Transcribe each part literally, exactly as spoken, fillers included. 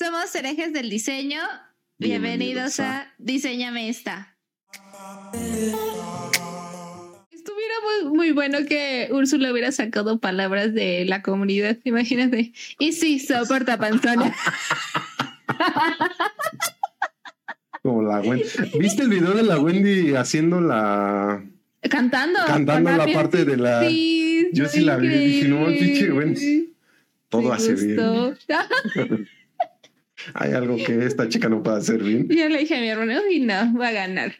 Somos herejes del diseño. Bienvenidos, Bienvenidos a... a Diseñame esta. Estuviera muy, muy bueno que Úrsula hubiera sacado palabras de la comunidad, imagínate. Y sí, soporta panzona. Como la Wendy. ¿Viste el video de la Wendy haciendo la... Cantando. Cantando la parte de la... Sí, yo sí la vi y dije, no, pinche Wendy. Todo Me hace gustó. bien. Hay algo que esta chica no puede hacer bien. Yo le dije a mi hermano, y no, va a ganar.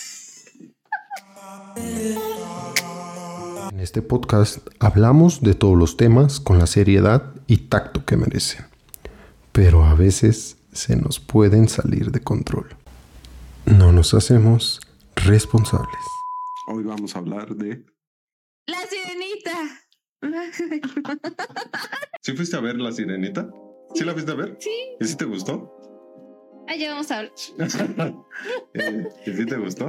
En este podcast hablamos de todos los temas con la seriedad y tacto que merecen. Pero a veces se nos pueden salir de control. No nos hacemos responsables. Hoy vamos a hablar de... ¡La Sirenita! ¿Sí fuiste a ver La Sirenita? ¿Sí la fuiste a ver? Sí. ¿Y sí te gustó? Ah, ya vamos a hablar. ¿Y sí te gustó?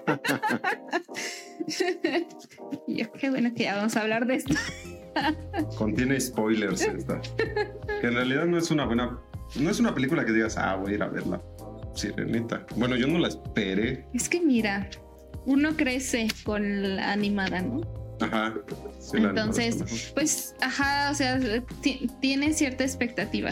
Yo, qué bueno que ya vamos a hablar de esto. Contiene spoilers esta. Que en realidad no es una buena... No es una película que digas, ah, voy a ir a ver La Sirenita. Bueno, yo no la esperé. Es que mira, uno crece con la animada, ¿no? Ajá. Sí, entonces, pues, ajá, o sea, t- tiene cierta expectativa.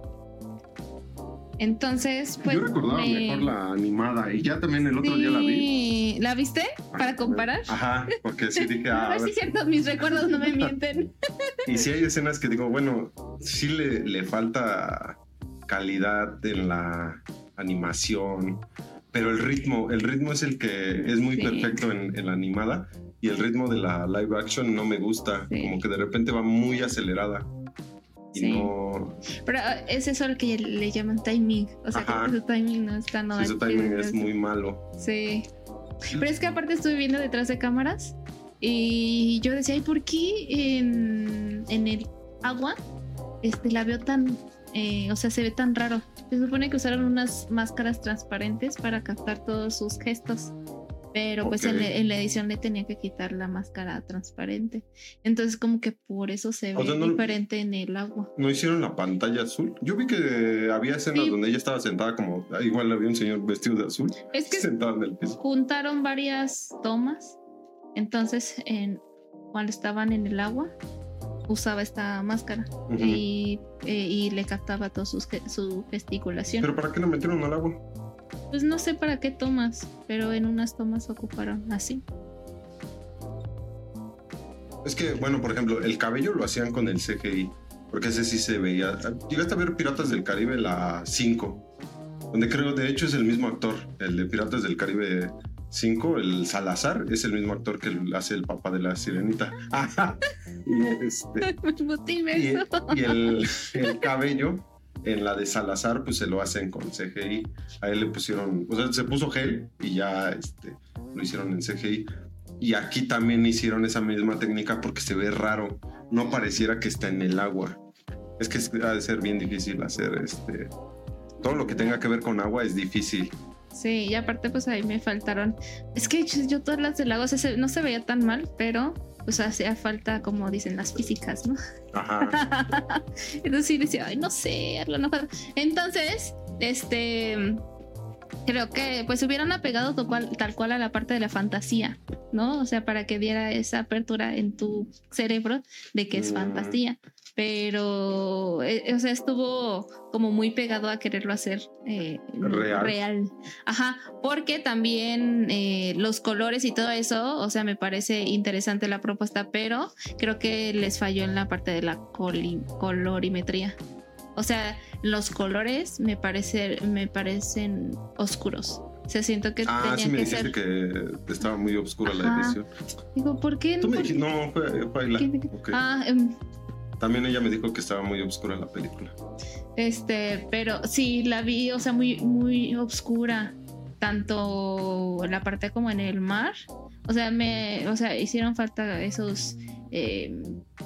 Entonces, pues... Yo recordaba me... mejor la animada y ya también el otro sí. día la vi. ¿La viste? ¿Para comparar? Ajá, porque sí dije... Ah, a ver si es cierto, mis recuerdos no me mienten. Y sí hay escenas que digo, bueno, sí le, le falta calidad en la animación, pero el ritmo, el ritmo es el que es muy sí. perfecto en, en la animada. Y el ritmo de la live action no me gusta, sí. como que de repente va muy acelerada. Y sí. no... Pero es eso lo que le llaman timing. O sea, que su timing no está nada. Sí, su timing es muy malo. Sí. Pero es que aparte estuve viendo detrás de cámaras y yo decía, ¿y por qué en, en el agua este, la veo tan... Eh, o sea, se ve tan raro? Se supone que usaron unas máscaras transparentes para captar todos sus gestos. Pero pues okay. en, en la edición le tenía que quitar la máscara transparente. Entonces como que por eso se ve o sea, no, diferente en el agua. ¿No hicieron la pantalla azul? Yo vi que había escenas sí. donde ella estaba sentada como... Igual había un señor vestido de azul. Es que sentado en el piso. Juntaron varias tomas. Entonces en, cuando estaban en el agua usaba esta máscara. Uh-huh. y, eh, y le captaba toda su, su gesticulación. ¿Pero para qué la metieron al agua? Pues no sé para qué tomas, pero en unas tomas ocuparon así. Es que, bueno, por ejemplo, el cabello lo hacían con el C G I, porque ese sí se veía. Llegaste a ver Piratas del Caribe, la cinco, donde creo, de hecho, es el mismo actor, el de Piratas del Caribe cinco, el Salazar, es el mismo actor que hace el papá de la Sirenita. y este, y, y el, el cabello... En la de Salazar, pues se lo hacen con C G I. A él le pusieron, o sea, se puso gel y ya este, lo hicieron en C G I. Y aquí también hicieron esa misma técnica porque se ve raro. No pareciera que está en el agua. Es que ha de ser bien difícil hacer este. Todo lo que tenga que ver con agua es difícil. Sí, y aparte, pues ahí me faltaron. Es que yo todas las del agua, o sea, no se veía tan mal, pero. Pues hacía falta, como dicen, las físicas, ¿no? Ajá. Entonces sí decía, ay, no sé, no puedo. Entonces, este, creo que pues hubieran apegado tal cual, tal cual a la parte de la fantasía, ¿no? O sea, para que diera esa apertura en tu cerebro de que es mm. fantasía. Pero, eh, o sea, estuvo como muy pegado a quererlo hacer eh, real. real. Ajá, porque también eh, los colores y todo eso, o sea, me parece interesante la propuesta, pero creo que les falló en la parte de la coli- colorimetría. O sea, los colores me, parece, me parecen oscuros. O sea, siento que ah, tenía sí me que dijiste ser... que estaba muy oscura Ajá. la edición. Digo, ¿por qué? Tú me ¿Por dijiste, qué? no, fue, fue la... okay. Ah, um, También ella me dijo que estaba muy oscura la película. Este, pero sí, la vi, o sea, muy, muy oscura. Tanto la parte como en el mar. O sea, me, o sea, hicieron falta esos eh,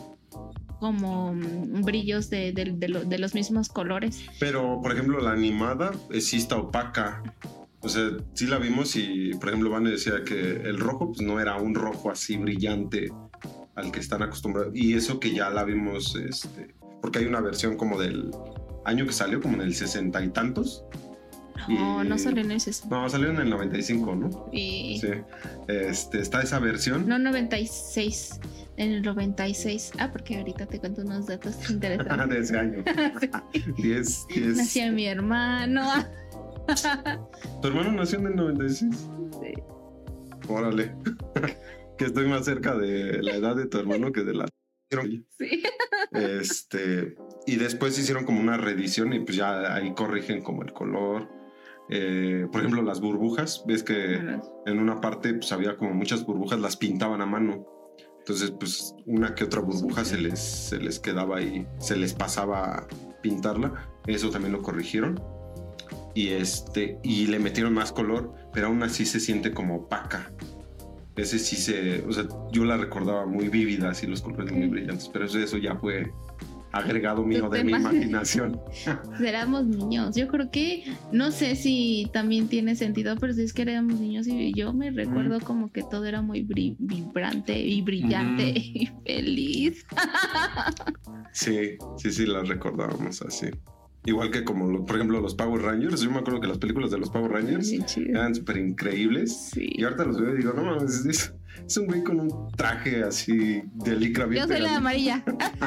como brillos de, de, de, lo, de los mismos colores. Pero, por ejemplo, la animada eh, sí está opaca. O sea, sí la vimos y, por ejemplo, Vane decía que el rojo pues, no era un rojo así brillante al que están acostumbrados. Y eso que ya la vimos, este, porque hay una versión como del, año que salió, como en el sesenta y tantos. No, Y- no salió en el sesenta. No, salió en el noventa y cinco, ¿no? Y... Sí. Este, está esa versión. No, noventa y seis. En el noventa y seis. Ah, porque ahorita te cuento unos datos interesantes. De ese año. diez, diez. Nació mi hermano. ¿Tu hermano nació en el noventa y seis? Sí. Órale. Que estoy más cerca de la edad de tu hermano que de la... Sí. Este, y después hicieron como una reedición y pues ya ahí corrigen como el color. Eh, por ejemplo, las burbujas. Ves que en una parte pues había como muchas burbujas, las pintaban a mano. Entonces, pues una que otra burbuja se les, se les quedaba ahí, se les pasaba a pintarla. Eso también lo corrigieron. Y, este, y le metieron más color, pero aún así se siente como opaca. Ese sí se... O sea, yo la recordaba muy vívida, así los colores muy brillantes, pero eso, eso ya fue agregado mío de mi imaginación. Éramos niños. Yo creo que, no sé si también tiene sentido, pero si es que éramos niños y yo me recuerdo mm. como que todo era muy bri- vibrante y brillante mm. y feliz. Sí, sí, sí, las recordábamos así. Igual que como, lo, por ejemplo, los Power Rangers. Yo me acuerdo que las películas de los Power Rangers eran súper increíbles. Sí. Y ahorita los veo y digo, no mames, es, es un güey con un traje así de licra bien Yo soy pegadito. la amarilla.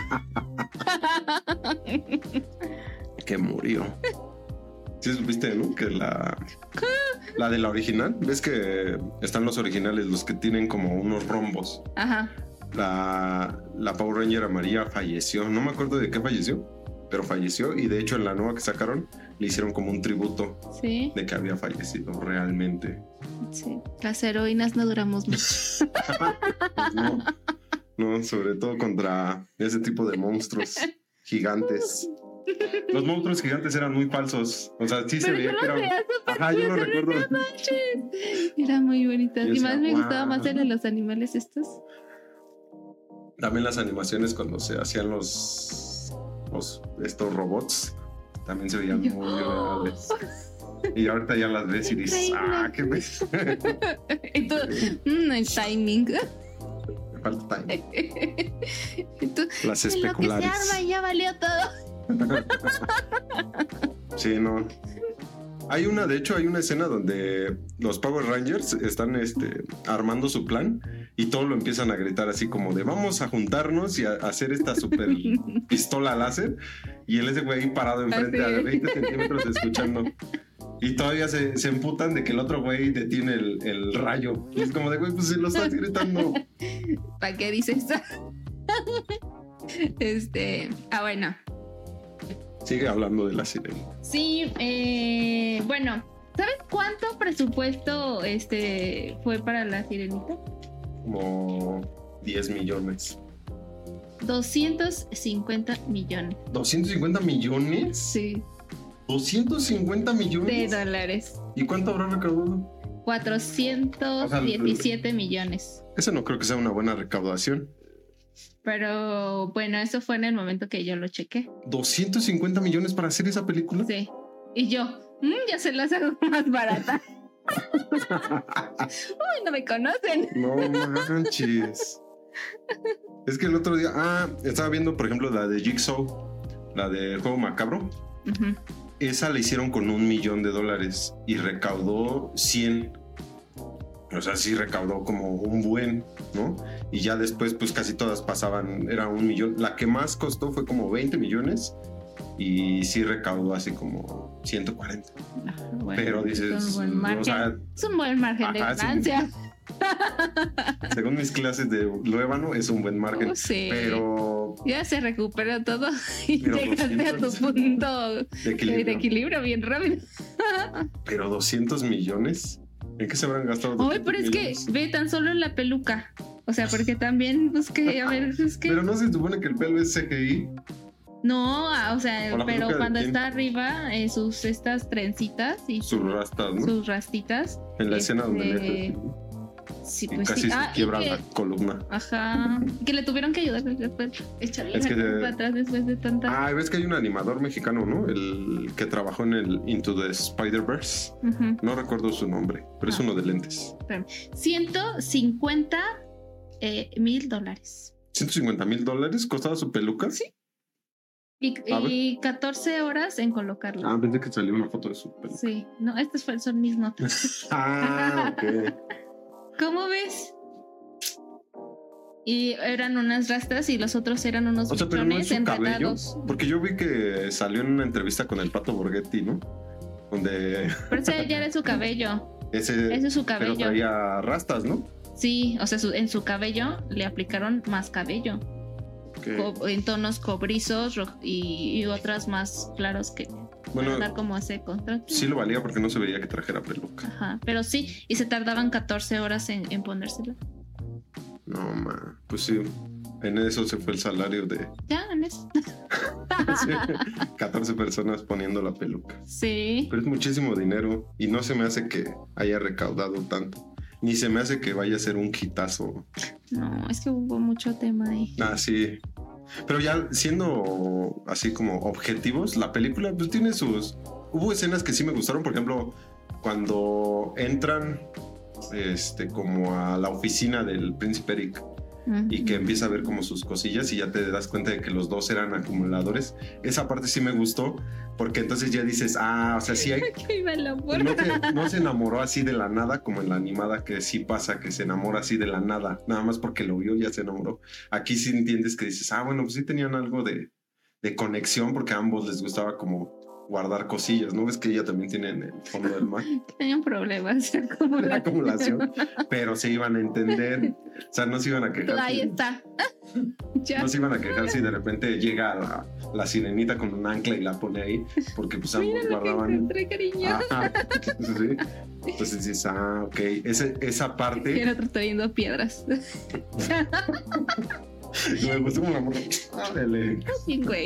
Que murió. Sí supiste, ¿no? Que la... La de la original. ¿Ves que están los originales, los que tienen como unos rombos? Ajá. La, la Power Ranger amarilla falleció. No me acuerdo de qué falleció, pero falleció. Y de hecho en la nueva que sacaron le hicieron como un tributo. Sí. De que había fallecido realmente. Sí. Las heroínas no duramos mucho. No, no, sobre todo contra ese tipo de monstruos gigantes. Los monstruos gigantes eran muy falsos. O sea, sí pero se veía que eran... Ajá, yo lo recuerdo. Era muy bonita. Y decía, más me wow. gustaba más el de los animales estos. También las animaciones cuando se hacían los, los estos robots también se veían muy reales. Y ahorita ya las ves y dices, ah, qué ves. Y tú, mmm, el timing. Me falta timing. Y tú, las especulares. Lo que se arma ya valió todo. Sí, no. Hay una, de hecho, hay una escena donde los Power Rangers están este, armando su plan y todos lo empiezan a gritar así como de vamos a juntarnos y a, a hacer esta super pistola láser. Y él ese güey ahí parado enfrente así. A veinte centímetros escuchando. Y todavía se, se emputan de que el otro güey detiene el, el rayo. Y es como de, güey, pues si lo estás gritando. ¿Para qué dices eso? Este, ah, bueno. Sigue hablando de la sirena. Sí, eh, bueno, ¿sabes cuánto presupuesto este fue para la sirenita? Como diez millones. doscientos cincuenta millones. ¿doscientos cincuenta millones? Sí. ¿doscientos cincuenta millones? De dólares. ¿Y cuánto habrá recaudado? cuatrocientos diecisiete o sea, millones. Eso no creo que sea una buena recaudación. Pero bueno, eso fue en el momento que yo lo chequé. ¿doscientos cincuenta millones para hacer esa película? Sí. Y yo, mmm, ya se las hago más barata. Uy, no me conocen. No manches. Es que el otro día, ah, estaba viendo, por ejemplo, la de Jigsaw, la de Juego Macabro. Uh-huh. Esa la hicieron con un millón de dólares y recaudó cien. O sea, sí recaudó como un buen, ¿no? Y ya después, pues casi todas pasaban, era un millón. La que más costó fue como veinte millones y sí recaudó así como ciento cuarenta. Ah, bueno, pero dices, es un buen margen, o sea, es un buen margen ajá, de ganancia. Según mis clases de Luébano, es un buen margen. Oh, sí. Pero ya se recuperó todo y llegaste a tu punto de equilibrio. de equilibrio bien rápido. Pero doscientos millones. ¿En qué se habrán gastado? Ay, pero es millones? Que ve tan solo en la peluca. O sea, porque también busqué, a ver, es que... Pero no se supone que el pelo es C G I. No, o sea, o pero cuando está arriba, eh, sus estas trencitas y sus su, rastas, ¿no? Sus rastitas. En la escena este... donde le... Sí, pues casi sí. se ah, quiebra que... la columna. Ajá. Que le tuvieron que ayudar a echarle es la que culpa de... atrás después de tanta. Ah, ves que hay un animador mexicano, ¿no? El que trabajó en el Into the Spider-Verse. Uh-huh. No recuerdo su nombre, pero ah. es uno de lentes. ciento cincuenta mil dólares. ¿ciento cincuenta mil dólares costaba su peluca? Sí. Y, y catorce horas en colocarlo. Ah, pensé que salió una foto de su pelo. Sí, no, estas fue- son mis notas. Ah, ok. ¿Cómo ves? Y eran unas rastas y los otros eran unos O sea, pero no es buchones su cabello. enredados. Porque yo vi que salió en una entrevista con el Pato Borghetti, ¿no? Donde Pero ese ya era su cabello. ese, Ese es su pero cabello. traía rastas, ¿no? Sí, o sea, su- en su cabello le aplicaron más cabello. Que, Co- en tonos cobrizos ro- y, y otras más claros que bueno, para dar como ese contraste. sí lo valía porque no se veía que trajera peluca. Ajá, pero sí, y se tardaban catorce horas en, en ponérsela. No, ma. Pues sí. En eso se fue el salario de Ya, en eso. sí, catorce personas poniendo la peluca. Sí. Pero es muchísimo dinero y no se me hace que haya recaudado tanto. Ni se me hace que vaya a ser un hitazo. No, es que hubo mucho tema ahí. Ah, sí. Pero ya siendo así como objetivos, la película pues tiene sus... Hubo escenas que sí me gustaron, por ejemplo, cuando entran este, como a la oficina del príncipe Eric y que empieza a ver como sus cosillas y ya te das cuenta de que los dos eran acumuladores. Esa parte sí me gustó porque entonces ya dices, ah, o sea, sí hay... Que iba el amor. No, que no se enamoró así de la nada como en la animada, que sí pasa que se enamora así de la nada, nada más porque lo vio ya se enamoró. Aquí sí entiendes que dices, ah, bueno, pues sí tenían algo de, de conexión porque a ambos les gustaba como guardar cosillas, ¿no? Ves que ella también tiene en el fondo del mar Tenían problemas de acumulación. la acumulación, pero se iban a entender, o sea, no se iban a quejar. Ahí si- está. Ya. No se iban a quejar si de repente llega la, la sirenita con un ancla y la pone ahí, porque pues ambos Mira lo que guardaban. encontré, cariño. Ajá. Sí. Entonces dices, ah, ok. Ese, esa Y parte el otro trayendo piedras. me gustó como la morra. Órale. Bien, güey.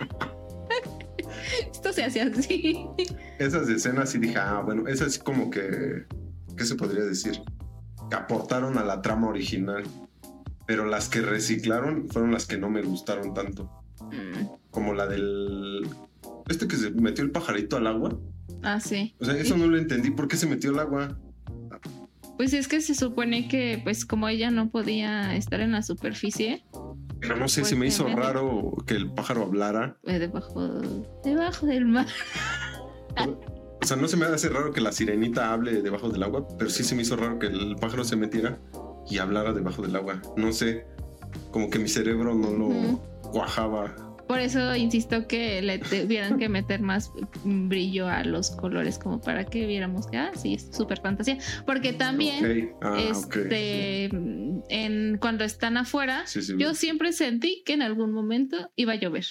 Esto se hace así. Esas escenas sí dije, ah, bueno, esas sí como que, ¿qué se podría decir? Que aportaron a la trama original. Pero las que reciclaron fueron las que no me gustaron tanto. Mm. Como la del... Este que se metió el pajarito al agua. Ah, sí. O sea, eso no lo entendí. ¿Por qué se metió al agua? Pues es que se supone que, pues, como ella no podía estar en la superficie, Pero no sé, Pues se me se hizo mete. raro que el pájaro hablara. eh, debajo, debajo del mar. O sea, no se me hace raro que la sirenita hable debajo del agua, pero sí se me hizo raro que el pájaro se metiera y hablara debajo del agua. No sé, como que mi cerebro no lo Ujú. cuajaba. Por eso insisto que le tuvieran que meter más brillo a los colores, como para que viéramos que, ah, sí, es súper fantasía. Porque también, Ok, ah, ok, este, en, cuando están afuera, sí. Sí, sí. yo siempre sentí que en algún momento iba a llover.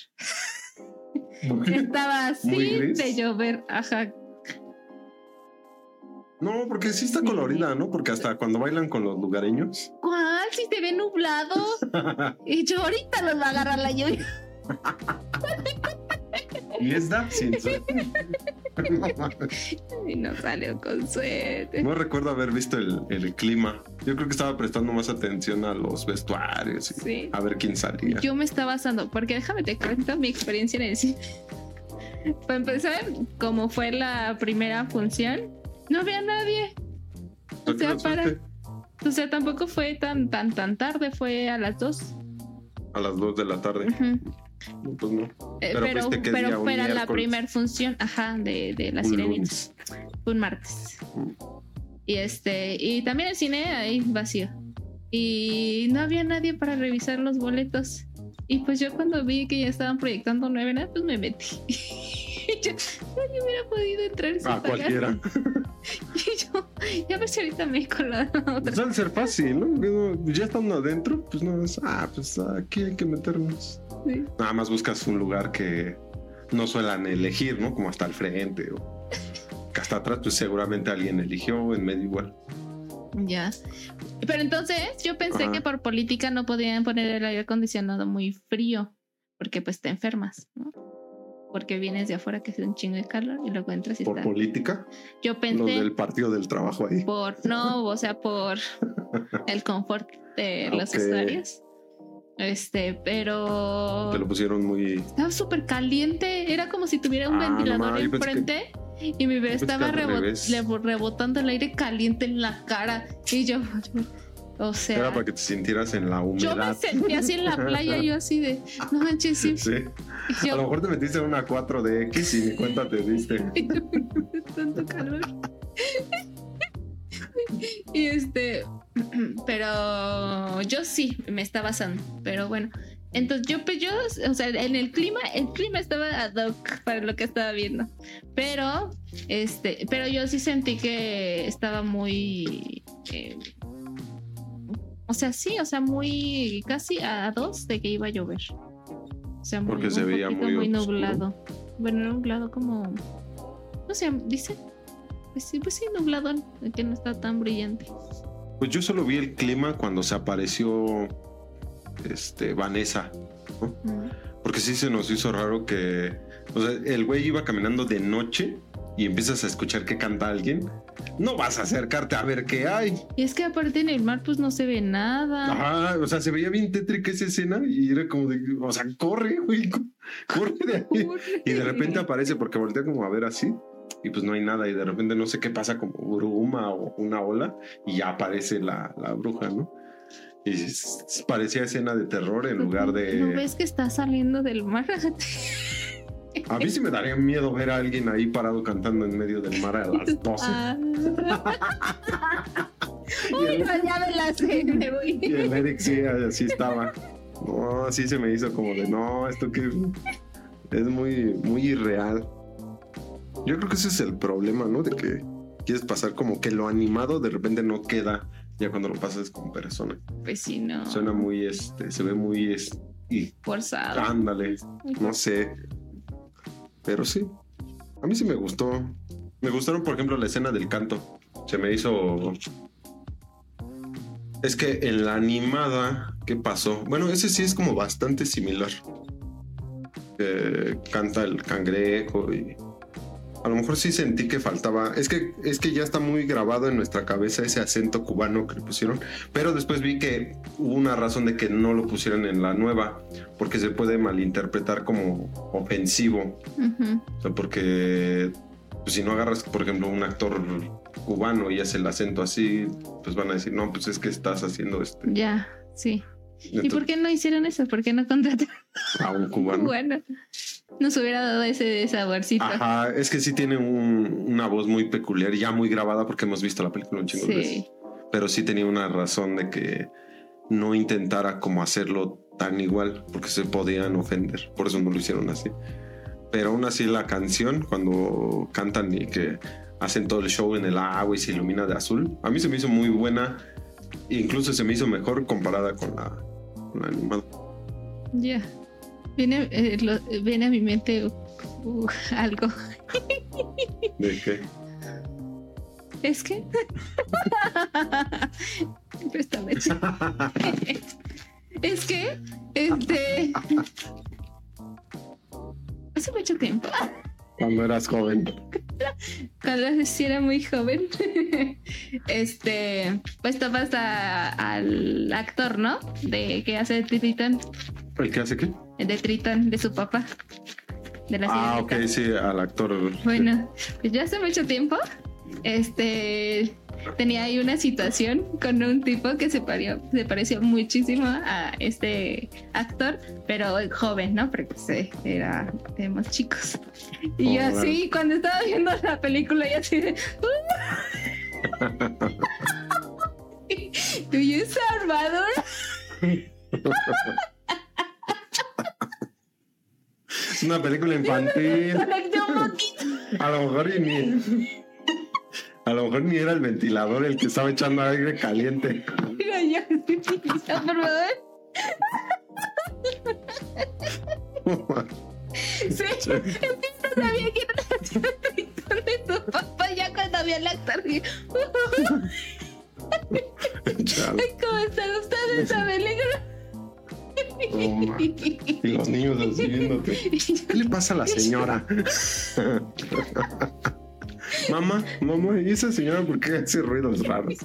Estaba Muy así gris. de llover, ajá. No, porque sí está colorida, ¿no? Porque hasta cuando bailan con los lugareños. ¿Cuál? Si se ve nublado. Y yo ahorita los va a agarrar la lluvia. Y es Dapsin. Y no salió con suerte. No recuerdo haber visto el, el clima. Yo creo que estaba prestando más atención a los vestuarios y Sí. a ver quién salía. Yo me estaba basando, porque déjame te cuento mi experiencia en el cine. Para empezar, como fue la primera función, no había nadie. O sea, para, o sea, tampoco fue tan, tan, tan tarde, fue a las dos. A las dos de la tarde. Ujú. No, pues no. Eh, Pero pero fuiste, ¿qué día? pero ¿Un fue la miércoles? primera función, ajá, de, de la Un sirenita. lunes. Fue un martes. Mm. Y este, y también el cine ahí vacío. Y no había nadie para revisar los boletos. Y pues yo cuando vi que ya estaban proyectando nueve, nada, pues me metí. Y yo, nadie hubiera podido entrar sin Ah, pagar. cualquiera. Y yo, ya a ver si ahorita me con la otra. Pues debe ser fácil, ¿no? Porque no- ya estando adentro, pues no es, ah, pues aquí hay que meternos. Sí. Nada más buscas un lugar que no suelan elegir, ¿no? Como hasta el frente o que hasta atrás, pues seguramente alguien eligió, en medio igual. Ya. Pero entonces yo pensé Ajá. que por política no podían poner el aire acondicionado muy frío, porque pues te enfermas, ¿no? Porque vienes de afuera que hace un chingo de calor y luego entras y Por está. política, Yo los pensé del partido del trabajo ahí. por, no, o sea, por el confort de los Ok. usuarios. Este, pero Te lo pusieron muy... estaba súper caliente. Era como si tuviera un Ah, no ventilador mames, yo pensé enfrente y mi bebé pensé que estaba al rebo- revés. le- rebotando el aire caliente en la cara. Y yo, yo, O sea, era para que te sintieras en la humedad. Yo me sentí así en la playa, yo así de, no manches, sí. Sí. Yo, a lo mejor te metiste en una cuatro D X y ni cuenta te diste. tanto calor. Y este, pero yo sí me estaba asando, pero bueno. Entonces yo, pues yo, o sea, en el clima, el clima estaba ad hoc para lo que estaba viendo. Pero, este, pero yo sí sentí que estaba muy, eh, o sea, sí, o sea, muy, casi a dos de que iba a llover. O sea, muy, porque se veía muy, muy nublado. Bueno, nublado como, no sé, dice, pues sí, pues sí, nublado, que no está tan brillante. Pues yo solo vi el clima cuando se apareció este Vanessa, ¿no? Mm. Porque sí se nos hizo raro que, o sea, el güey iba caminando de noche y empiezas a escuchar que canta alguien. No vas a acercarte a ver qué hay. Y es que aparte en el mar pues no se ve nada. Ajá, o sea, se veía bien tétrica esa escena y era como de, o sea, corre, güey, corre de ahí. Corre. Y de repente aparece porque voltea como a ver así y pues no hay nada y de repente no sé qué pasa, como bruma o una ola y ya aparece la, la bruja, ¿no? Y parecía escena de terror en lugar de... ¿No ves que está saliendo del mar? A mí sí me daría miedo ver a alguien ahí parado cantando en medio del mar a las doce. Ah. Uy, no, ya me la sé, me voy. Y el Eric sí, así estaba. No, así se me hizo como de, no, esto que es muy, muy irreal. Yo creo que ese es el problema, ¿no? De que quieres pasar como que lo animado de repente no queda ya cuando lo pasas con personas. Pues sí, no. Suena muy, este, se ve muy... Este, y forzado. Ándale, no sé. Pero sí, a mí sí me gustó. Me gustaron, por ejemplo, la escena del canto. Se me hizo... Es que en la animada, ¿qué pasó? Bueno, ese sí es como bastante similar. Eh, canta el cangrejo y... A lo mejor sí sentí que faltaba. Es que, es que ya está muy grabado en nuestra cabeza ese acento cubano que le pusieron. Pero después vi que hubo una razón de que no lo pusieran en la nueva. Porque se puede malinterpretar como ofensivo. Uh-huh. O sea, porque pues, si no agarras, por ejemplo, un actor cubano y hace el acento así, pues van a decir, no, pues es que estás haciendo este. Ya, sí. Entonces, ¿y por qué no hicieron eso? ¿Por qué no contrataron a un cubano? Bueno, nos hubiera dado ese saborcito. Ajá, es que sí tiene un, una voz muy peculiar, ya muy grabada porque hemos visto la película un chingo de veces. Sí. Pero sí tenía una razón de que no intentara como hacerlo tan igual, porque se podían ofender. Por eso no lo hicieron así. Pero aún así la canción, cuando cantan y que hacen todo el show en el agua y se ilumina de azul, a mí se me hizo muy buena. Incluso se me hizo mejor comparada con la, con la animada. Ya. Yeah. Viene, eh, lo, viene a mi mente uh, algo. ¿De qué? Es que... Préstame. Es que, este... Hace mucho tiempo. Cuando eras joven. Cuando sí era muy joven. Este... Pues topas a, al actor, ¿no? De que hace de Tritón. ¿El que hace qué? De Tritón, de su papá. De la ah, ok, sí, al actor. Bueno, pues ya hace mucho tiempo, este, tenía ahí una situación con un tipo que se, parió, se pareció muchísimo a este actor, pero joven, ¿no? Porque pues, era de más chicos. Y oh, yo así, bueno. Cuando estaba viendo la película, yo así de... ¿Do you Salvador? Es una película infantil. A lo mejor ni A lo mejor ni era el ventilador el que estaba echando aire caliente. Mira, ya, por favor. Sí, es que no sabía que era el Tritón de tu papá ya cuando había el actor. ¿Cómo están ustedes, película? Oh, y los niños así viéndote. ¿Qué le pasa a la señora? Mamá, mamá, ¿y esa señora por qué hace ruidos raros?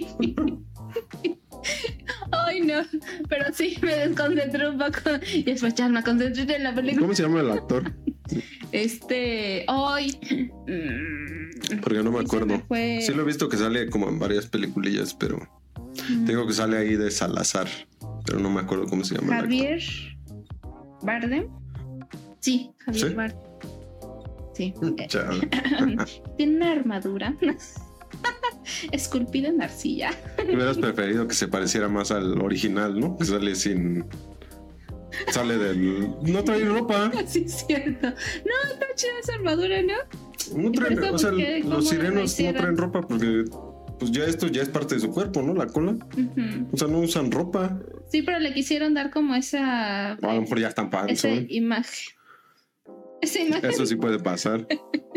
Ay, no, pero sí me desconcentré un poco. Y después ya me concentré en la película. ¿Cómo se llama el actor? Este, hoy. Porque no me acuerdo. Me sí lo he visto que sale como en varias peliculillas, pero Te digo que sale ahí de Salazar, pero no me acuerdo cómo se llama. Javier Bardem. Sí, Javier ¿Sí? Bardem. Sí. Chale. Tiene una armadura esculpida en arcilla. Hubieras preferido que se pareciera más al original, ¿no? Que sale sin... Sale del... No trae ropa. Sí, es cierto. No, está chida esa armadura, ¿no? No traen, Por eso o sea, busqué cómo los lo sirenos no hicieron. traen ropa porque pues ya esto ya es parte de su cuerpo, ¿no? La cola. Ujú. O sea, no usan ropa. Sí, pero le quisieron dar como esa... A lo mejor ya están esa panzón. imagen. Esa imagen. Eso sí puede pasar.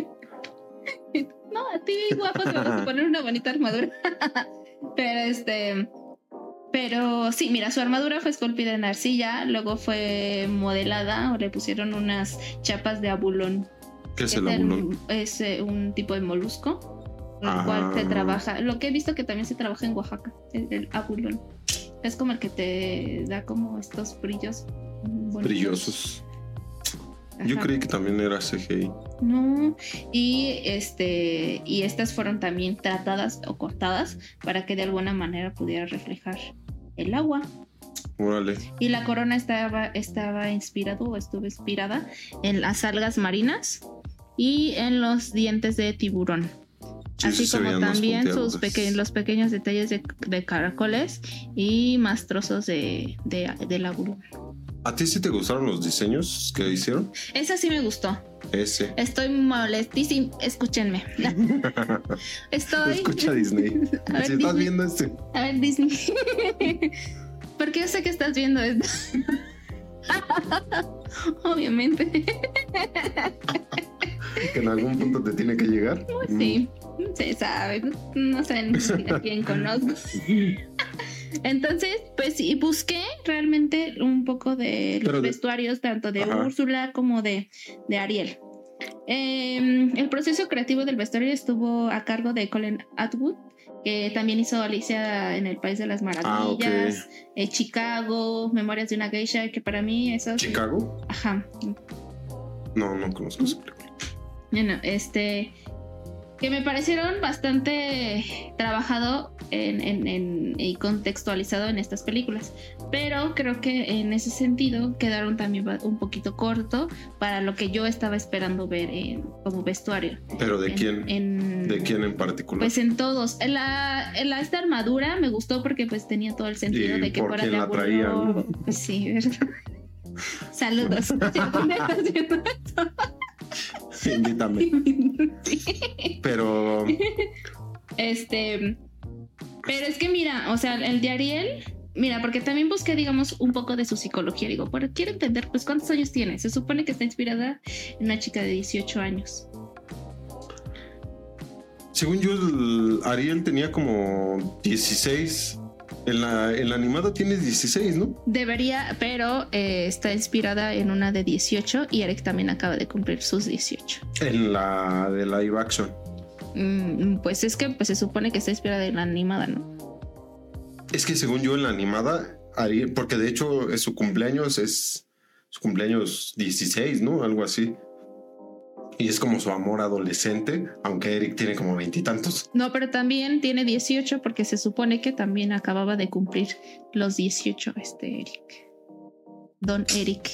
No, a ti, guapo, te vamos a poner una bonita armadura. Pero este... Pero sí, mira, su armadura fue esculpida en arcilla, luego fue modelada o le pusieron unas chapas de abulón. ¿Qué es que el abulón? Es eh, un tipo de molusco, con el Ah. cual se trabaja. Lo que he visto que también se trabaja en Oaxaca, el, el abulón. Es como el que te da como estos brillos bonitos. Brillosos. Yo Ajá. creí que también era C G I. No, y este y estas fueron también tratadas o cortadas para que de alguna manera pudiera reflejar el agua. Órale. Y la corona estaba estaba inspirado o estuvo inspirada en las algas marinas y en los dientes de tiburón. Sí, Así sí se como veían más también sus puntiagudos. peque- los pequeños detalles de, de caracoles y más trozos de, de, del abulón. ¿A ti sí te gustaron los diseños que hicieron? Esa sí me gustó. Ese. Estoy molestísima. Escúchenme. Estoy. Escucha Disney. A ver, Si estás Disney. viendo este. A ver, Disney. Porque yo sé que estás viendo esto. Obviamente. Que en algún punto te tiene que llegar. Sí, se sabe. No saben ni siquiera a quién conozco. Entonces, pues sí, busqué realmente un poco de los Pero de- vestuarios, tanto de Ajá. Úrsula como de, de Ariel. Eh, el proceso creativo del vestuario estuvo a cargo de Colin Atwood, que también hizo Alicia en el País de las Maravillas, Ah, eh, Chicago, Memorias de una Geisha, que para mí eso... ¿Chicago? Ajá. No, no conozco esa película. Bueno, este... que me parecieron bastante trabajado en, en, en- y contextualizado en estas películas, pero creo que en ese sentido quedaron también ba- un poquito corto para lo que yo estaba esperando ver en- como vestuario. ¿Pero de En- quién? en- ¿De quién en particular? Pues en todos. En la, en la esta armadura me gustó porque pues tenía todo el sentido ¿Y de que por fuera quién de la abulón. traía, no? Pues sí, ¿verdad? Saludos. Si algún día estás viendo Invítame. Sí. Pero Este, pero es que mira, o sea, el de Ariel, mira, porque también busqué, digamos, un poco de su psicología. Digo, pero quiero entender, pues, ¿cuántos años tiene? Se supone que está inspirada en una chica de dieciocho años. según yo, el Ariel tenía como dieciséis. En la, en la animada tiene dieciséis, ¿no? Debería, pero eh, está inspirada en una de dieciocho y Eric también acaba de cumplir sus dieciocho. En la de live action. Mm, pues es que pues, se supone que está inspirada en la animada, ¿no? Es que según yo en la animada, Ariel, porque de hecho es su cumpleaños, es su cumpleaños dieciséis, ¿no? Algo así. Y es como su amor adolescente, aunque Eric tiene como veintitantos. No, pero también tiene dieciocho porque se supone que también acababa de cumplir los dieciocho, este Eric. Don Eric.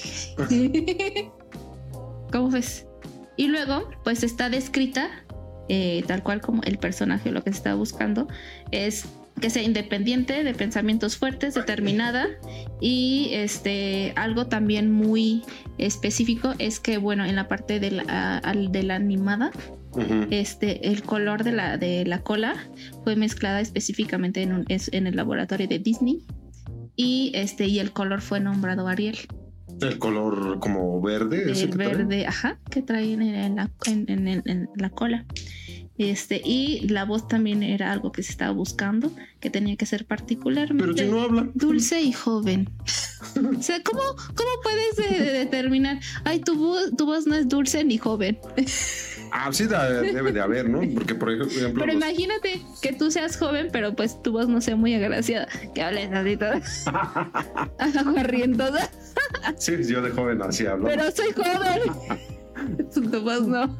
¿Cómo ves? Y luego, pues está descrita, eh, tal cual como el personaje, lo que se está buscando, es que sea independiente, de pensamientos fuertes, determinada, y este algo también muy específico es que, bueno, en la parte de la, al- de la animada, Ujú. este, el color de la, de la cola fue mezclada específicamente en, un, es, en el laboratorio de Disney, y este y el color fue nombrado Ariel. El color como verde. ese El que trae. verde, ajá, que traen en, en la, en, en- en- en la cola. Este, y la voz también era algo que se estaba buscando, que tenía que ser particularmente Pero si no habla. dulce y joven. O sea, ¿cómo, cómo puedes eh, determinar? Ay, tu voz, tu voz no es dulce ni joven. Ah, sí da- debe de haber, ¿no? Porque por ejemplo... Pero los- imagínate que tú seas joven, pero pues tu voz no sea muy agraciada. Que hables así todo. Aguarrientosa. Sí, yo de joven así hablo. Pero soy joven. Tu voz no.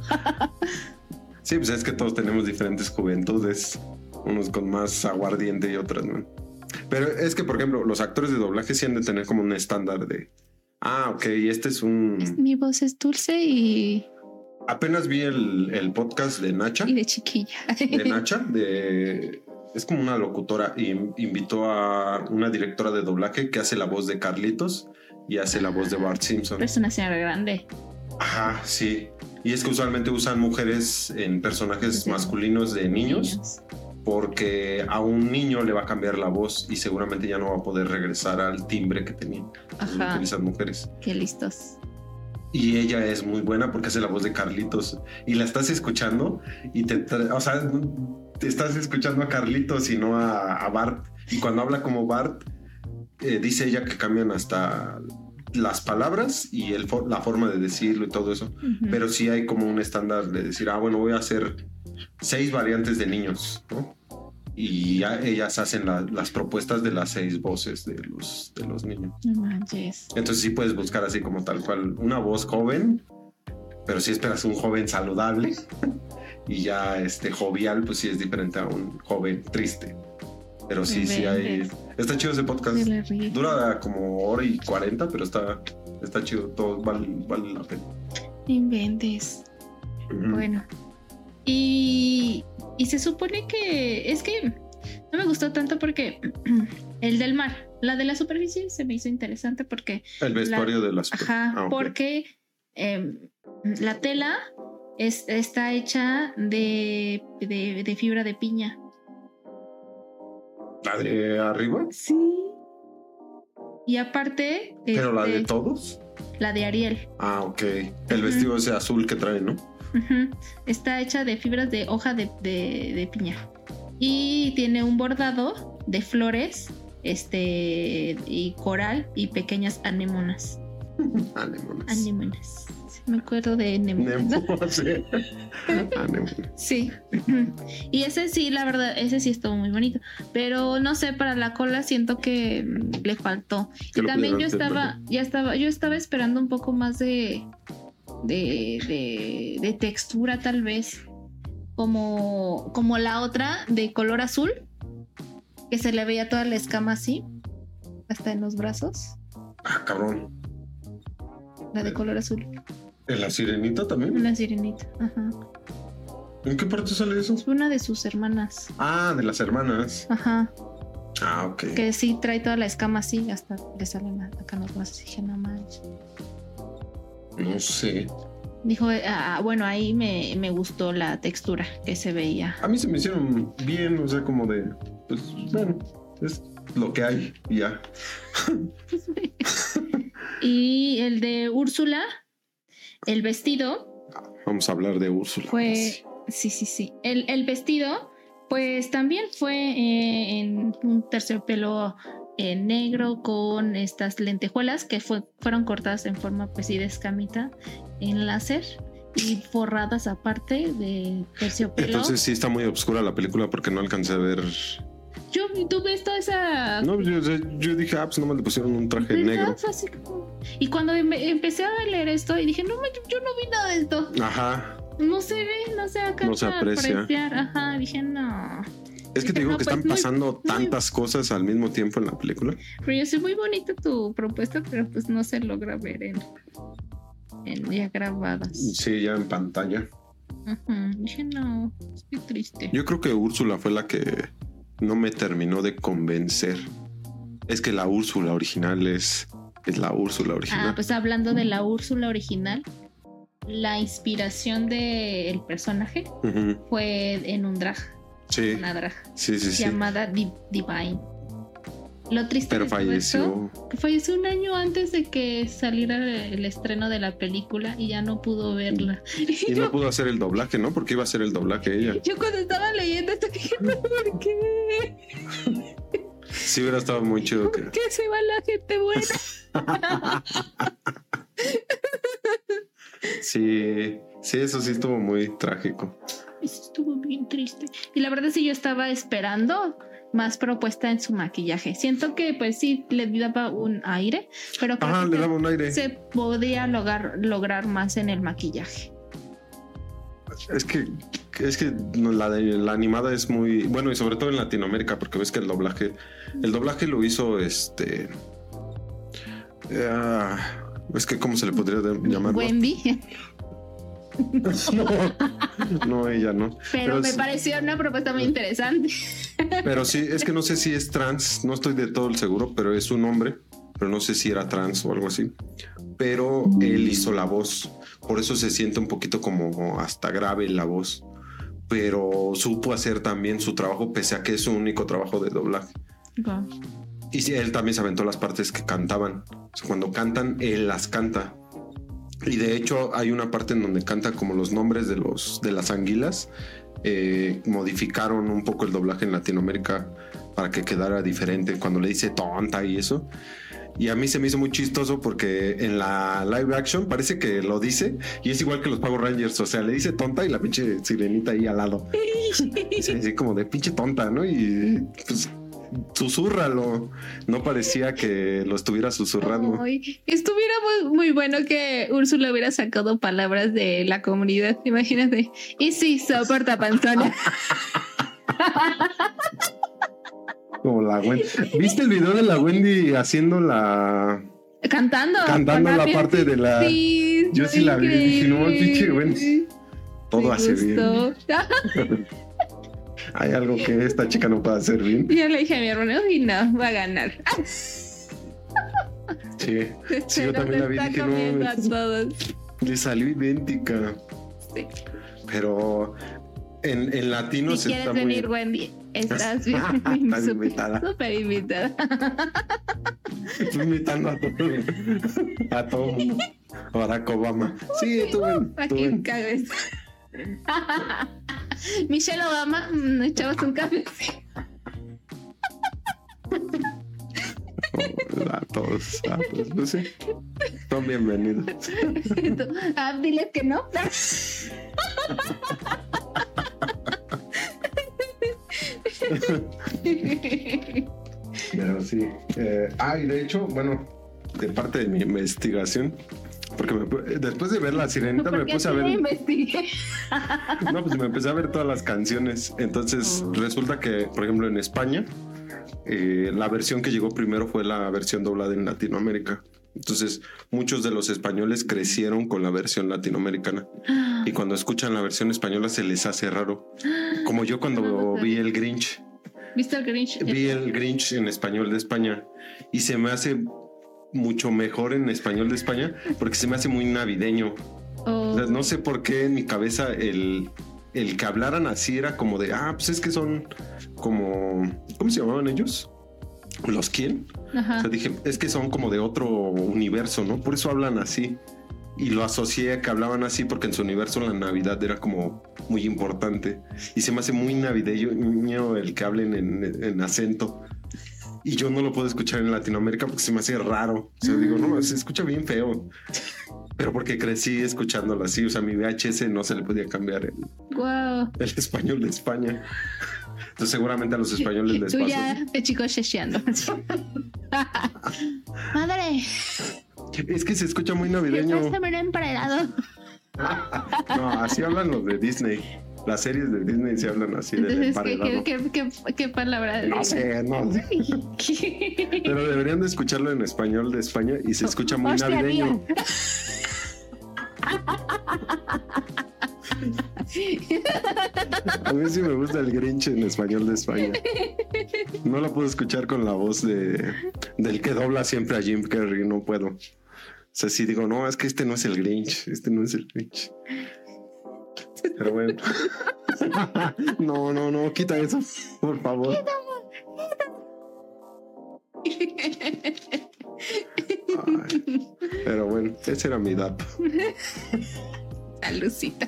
Sí, pues es que todos tenemos diferentes juventudes. Unos con más aguardiente y otras, ¿no? Pero es que, por ejemplo, los actores de doblaje sí han de tener como un estándar de... Ah, ok, este es un... Mi voz es dulce y... Apenas vi el, el podcast de Nacha. Y de chiquilla. De Nacha, de... Es como una locutora y invitó a una directora de doblaje que hace la voz de Carlitos y hace la voz de Bart Simpson. Pero es una señora grande. Ajá, sí. Y es que usualmente usan mujeres en personajes Sí. masculinos de niños, Niños. porque a un niño le va a cambiar la voz y seguramente ya no va a poder regresar al timbre que tenía. Ajá. Utilizan mujeres. Qué listos. Y ella es muy buena porque hace la voz de Carlitos y la estás escuchando y te, tra- o sea, te estás escuchando a Carlitos y no a, a Bart. Y cuando habla como Bart, eh, dice ella que cambian hasta las palabras y el, la forma de decirlo y todo eso. Uh-huh. Pero sí hay como un estándar de decir, ah, bueno, voy a hacer seis variantes de niños, ¿no? Y ya ellas hacen la, las propuestas de las seis voces de los, de los niños. No manches. Entonces sí puedes buscar así como tal cual una voz joven, pero si esperas un joven saludable y ya este jovial, pues sí es diferente a un joven triste. Pero sí, sí hay... Está chido ese podcast. Dura como hora y cuarenta, pero está, está chido. Todo vale, vale la pena. Inventes. Uh-huh. Bueno. Y, y se supone que es que no me gustó tanto porque el del mar, la de la superficie se me hizo interesante porque el vestuario la, de la superficie. Ajá, ah, okay. Porque eh, la tela es, está hecha de, de, de fibra de piña. ¿La de arriba? Sí. Y aparte... ¿Pero este, la de este, todos? La de Ariel. Ah, ok. El uh-huh. vestido ese azul que trae, ¿no? Uh-huh. Está hecha de fibras de hoja de, de, de piña. Y tiene un bordado de flores, este, y coral y pequeñas anémonas. Anémonas. Anémonas. Me acuerdo de anémonas. Nemo, sí. Anémonas. Sí. Y ese sí, la verdad, ese sí estuvo muy bonito. Pero no sé, para la cola siento que le faltó. Y también yo estaba, ya estaba, yo estaba esperando un poco más de. De, de, de textura tal vez como, como la otra de color azul que se le veía toda la escama así hasta en los brazos. Ah, cabrón. La de color azul. ¿En la sirenita también? En la sirenita, ajá. ¿En qué parte sale eso? Es una de sus hermanas. Ah, de las hermanas. Ajá. Ah, ok. Que sí trae toda la escama así hasta le salen acá en los brazos y dije, no manches. No sé. Dijo, ah, bueno, ahí me, me gustó la textura que se veía. A mí se me hicieron bien, o sea, como de, pues, bueno, es lo que hay y ya. Y el de Úrsula, el vestido. Vamos a hablar de Úrsula. Fue, sí, sí, sí. El, el vestido, pues también fue eh, en un terciopelo Eh, negro con estas lentejuelas que fue, fueron cortadas en forma pues sí de escamita en láser y forradas aparte de terciopelo. Entonces sí está muy oscura la película porque no alcancé a ver. Yo tuve toda esa. No, yo, yo dije, ah, pues nomás le pusieron un traje negro. Así como... Y cuando em empecé a leer esto y dije, no, yo no vi nada de esto. Ajá. No se ve, no se alcanza no se aprecia. a apreciar. Ajá, dije, no. Es que te digo no, que pues están muy, pasando tantas muy... cosas al mismo tiempo en la película. Pero yo soy muy bonita tu propuesta, pero pues no se logra ver en, en ya grabadas. Sí, ya en pantalla. Uh-huh. Dije, no, estoy triste. Yo creo que Úrsula fue la que no me terminó de convencer. Es que la Úrsula original es, es la Úrsula original. Ah, pues hablando de la Úrsula original, la inspiración del personaje uh-huh. fue en un drag. Sí. Una drag sí, sí, llamada sí. Divine. Lo triste Pero de falleció. Esto, que falleció un año antes de que saliera el estreno de la película y ya no pudo verla. Y, y yo, no pudo hacer el doblaje, ¿no? Porque iba a hacer el doblaje ella. Yo cuando estaba leyendo esto dije, no, ¿por qué? Sí, hubiera estado muy chido. ¿Por que... qué se va la gente buena? Sí, sí, eso sí estuvo muy trágico. Eso estuvo bien triste. Y la verdad es que yo estaba esperando más propuesta en su maquillaje. Siento que pues sí le daba un aire, pero creo Ajá, que le daba un aire. se podía lograr, lograr más en el maquillaje. Es que es que no, la, de, la animada es muy... Bueno, y sobre todo en Latinoamérica, porque ves que el doblaje... El doblaje lo hizo este... Uh, es que, ¿cómo se le podría llamar? Wendy. No, no, ella no. Pero, pero me es, pareció una propuesta muy interesante. Pero sí, es que no sé si es trans, no estoy de todo el seguro, pero es un hombre, pero no sé si era trans o algo así. Pero él hizo la voz, por eso se siente un poquito como hasta grave la voz. Pero supo hacer también su trabajo, pese a que es su único trabajo de doblaje. Okay. Y sí, él también se aventó las partes que cantaban. O sea, cuando cantan, él las canta. Y de hecho hay una parte en donde canta como los nombres de los de las anguilas. Eh, modificaron un poco el doblaje en Latinoamérica para que quedara diferente cuando le dice tonta y eso. Y a mí se me hizo muy chistoso porque en la live action parece que lo dice y es igual que los Power Rangers. O sea, le dice tonta y la pinche sirenita ahí al lado. Sí, así como de pinche tonta, ¿no? Y pues... susúrralo. No parecía que lo estuviera susurrando. Ay, estuviera muy, muy bueno que Úrsula hubiera sacado palabras de la comunidad. Imagínate. Y sí, soporta panzona. Como la Wendy. ¿Viste el video de la Wendy haciendo la... Cantando. Cantando la parte de la... Sí, yo sí la vi. Dije, no, pinche Wendy. Todo me hace gustó. Bien. Hay algo que esta chica no puede hacer bien. Yo le dije a mi hermano, y no, va a ganar. Sí, sí, yo también la vi. Dije, no, a todos. Le salió idéntica. Sí. Pero en, en latino si se quieres está venir, muy... Wendy, estás bien. Estás invitada. Súper invitada. Estoy invitando a todo, a todo mundo. Barack Obama. Sí, tú ven. ¿A quién cagues? Michelle Obama, nos echamos un café. Hola a todos, a todos, pues sí. Son bienvenidos. Ah, diles que no. Pero sí. Eh, ah, y de hecho, bueno, de parte de mi investigación, porque me, después de ver La Sirenita me puse a ver... investigué. No, pues me empecé a ver todas las canciones. Entonces oh. resulta que, por ejemplo, en España, eh, la versión que llegó primero fue la versión doblada en Latinoamérica. Entonces, muchos de los españoles crecieron con la versión latinoamericana. Y cuando escuchan la versión española se les hace raro. Como yo cuando vi el Grinch. ¿Viste el Grinch? Vi el Grinch en español de España. Y se me hace mucho mejor en español de España porque se me hace muy navideño. Oh. O sea, no sé por qué en mi cabeza el, el que hablaran así era como de, ah, pues es que son como... ¿Cómo se llamaban ellos? ¿Los quién? Ajá. O sea, dije, es que son como de otro universo, ¿no? Por eso hablan así. Y lo asocié a que hablaban así porque en su universo la Navidad era como muy importante. Y se me hace muy navideño el que hablen en, en acento. Y yo no lo puedo escuchar en Latinoamérica porque se me hace raro. O sea, digo, no, se escucha bien feo. Pero porque crecí escuchándolo así. O sea, mi V H S no se le podía cambiar el, wow. el español de España. Entonces seguramente a los españoles les Tú pasa. ya te chico checheando. Madre. Es que se escucha muy navideño. Emparedado. No, así hablan los de Disney. Las series de Disney se hablan así. Entonces, ¿qué, qué, qué, qué palabra? No sé, no sé. Pero deberían de escucharlo en español de España y se escucha muy Hostia, navideño. A mí sí me gusta el Grinch en español de España. No lo puedo escuchar con la voz de del que dobla siempre a Jim Carrey, no puedo. O sea, sí digo, no, es que este no es el Grinch, este no es el Grinch. Pero bueno. No, no, no, quita eso, por favor. Ay, pero bueno, ese era mi dato. Salucita.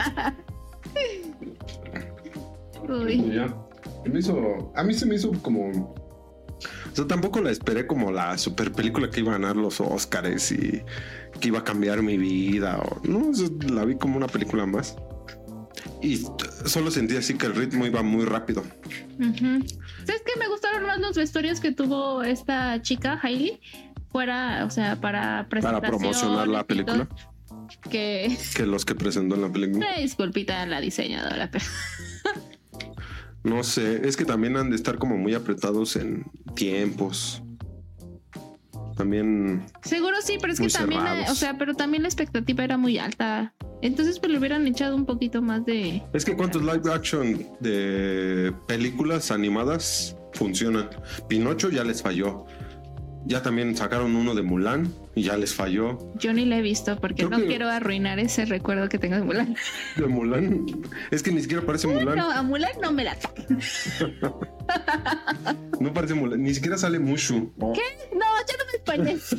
Uy. Ya. Me hizo, a mí se me hizo como... O sea, tampoco la esperé como la super película que iba a ganar los Óscares y que iba a cambiar mi vida. O, no, la vi como una película más. Y solo sentí así que el ritmo iba muy rápido. Uh-huh. ¿Sabes qué? Me gustaron más los vestuarios que tuvo esta chica, Hailey, fuera, o sea, para presentación. Para promocionar la película. que... Que los que presentó en la película. Una disculpita a la diseñadora, pero... No sé, es que también han de estar como muy apretados en tiempos. También... Seguro sí, pero es que muy también, cerrados. o sea, pero también la expectativa era muy alta. Entonces, pues le hubieran echado un poquito más de... Es que cuántos live action de películas animadas funcionan. Pinocho ya les falló. Ya también sacaron uno de Mulan y ya les falló. Yo ni la he visto porque Creo no que- quiero arruinar ese recuerdo que tengo de Mulan. De Mulan. Es que ni siquiera parece Mulan. No, a Mulan no me la toquen. No parece Mulan. Ni siquiera sale Mushu. ¿Qué? No, yo no me spoilees.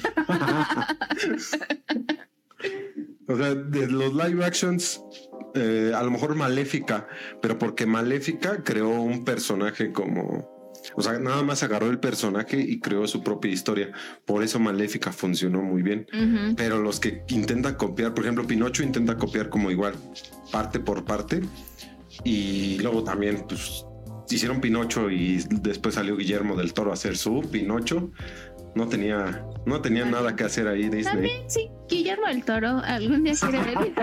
O sea, de los live actions, eh, a lo mejor Maléfica, pero porque Maléfica creó un personaje como... O sea, nada más agarró el personaje y creó su propia historia. Por eso Maléfica funcionó muy bien. Ujú. Pero los que intentan copiar, por ejemplo, Pinocho intenta copiar como igual, parte por parte. Y luego también, pues, hicieron Pinocho y después salió Guillermo del Toro a hacer su Pinocho. No tenía, no tenía nada que hacer ahí Disney. También, sí, Guillermo del Toro algún día quiere ver.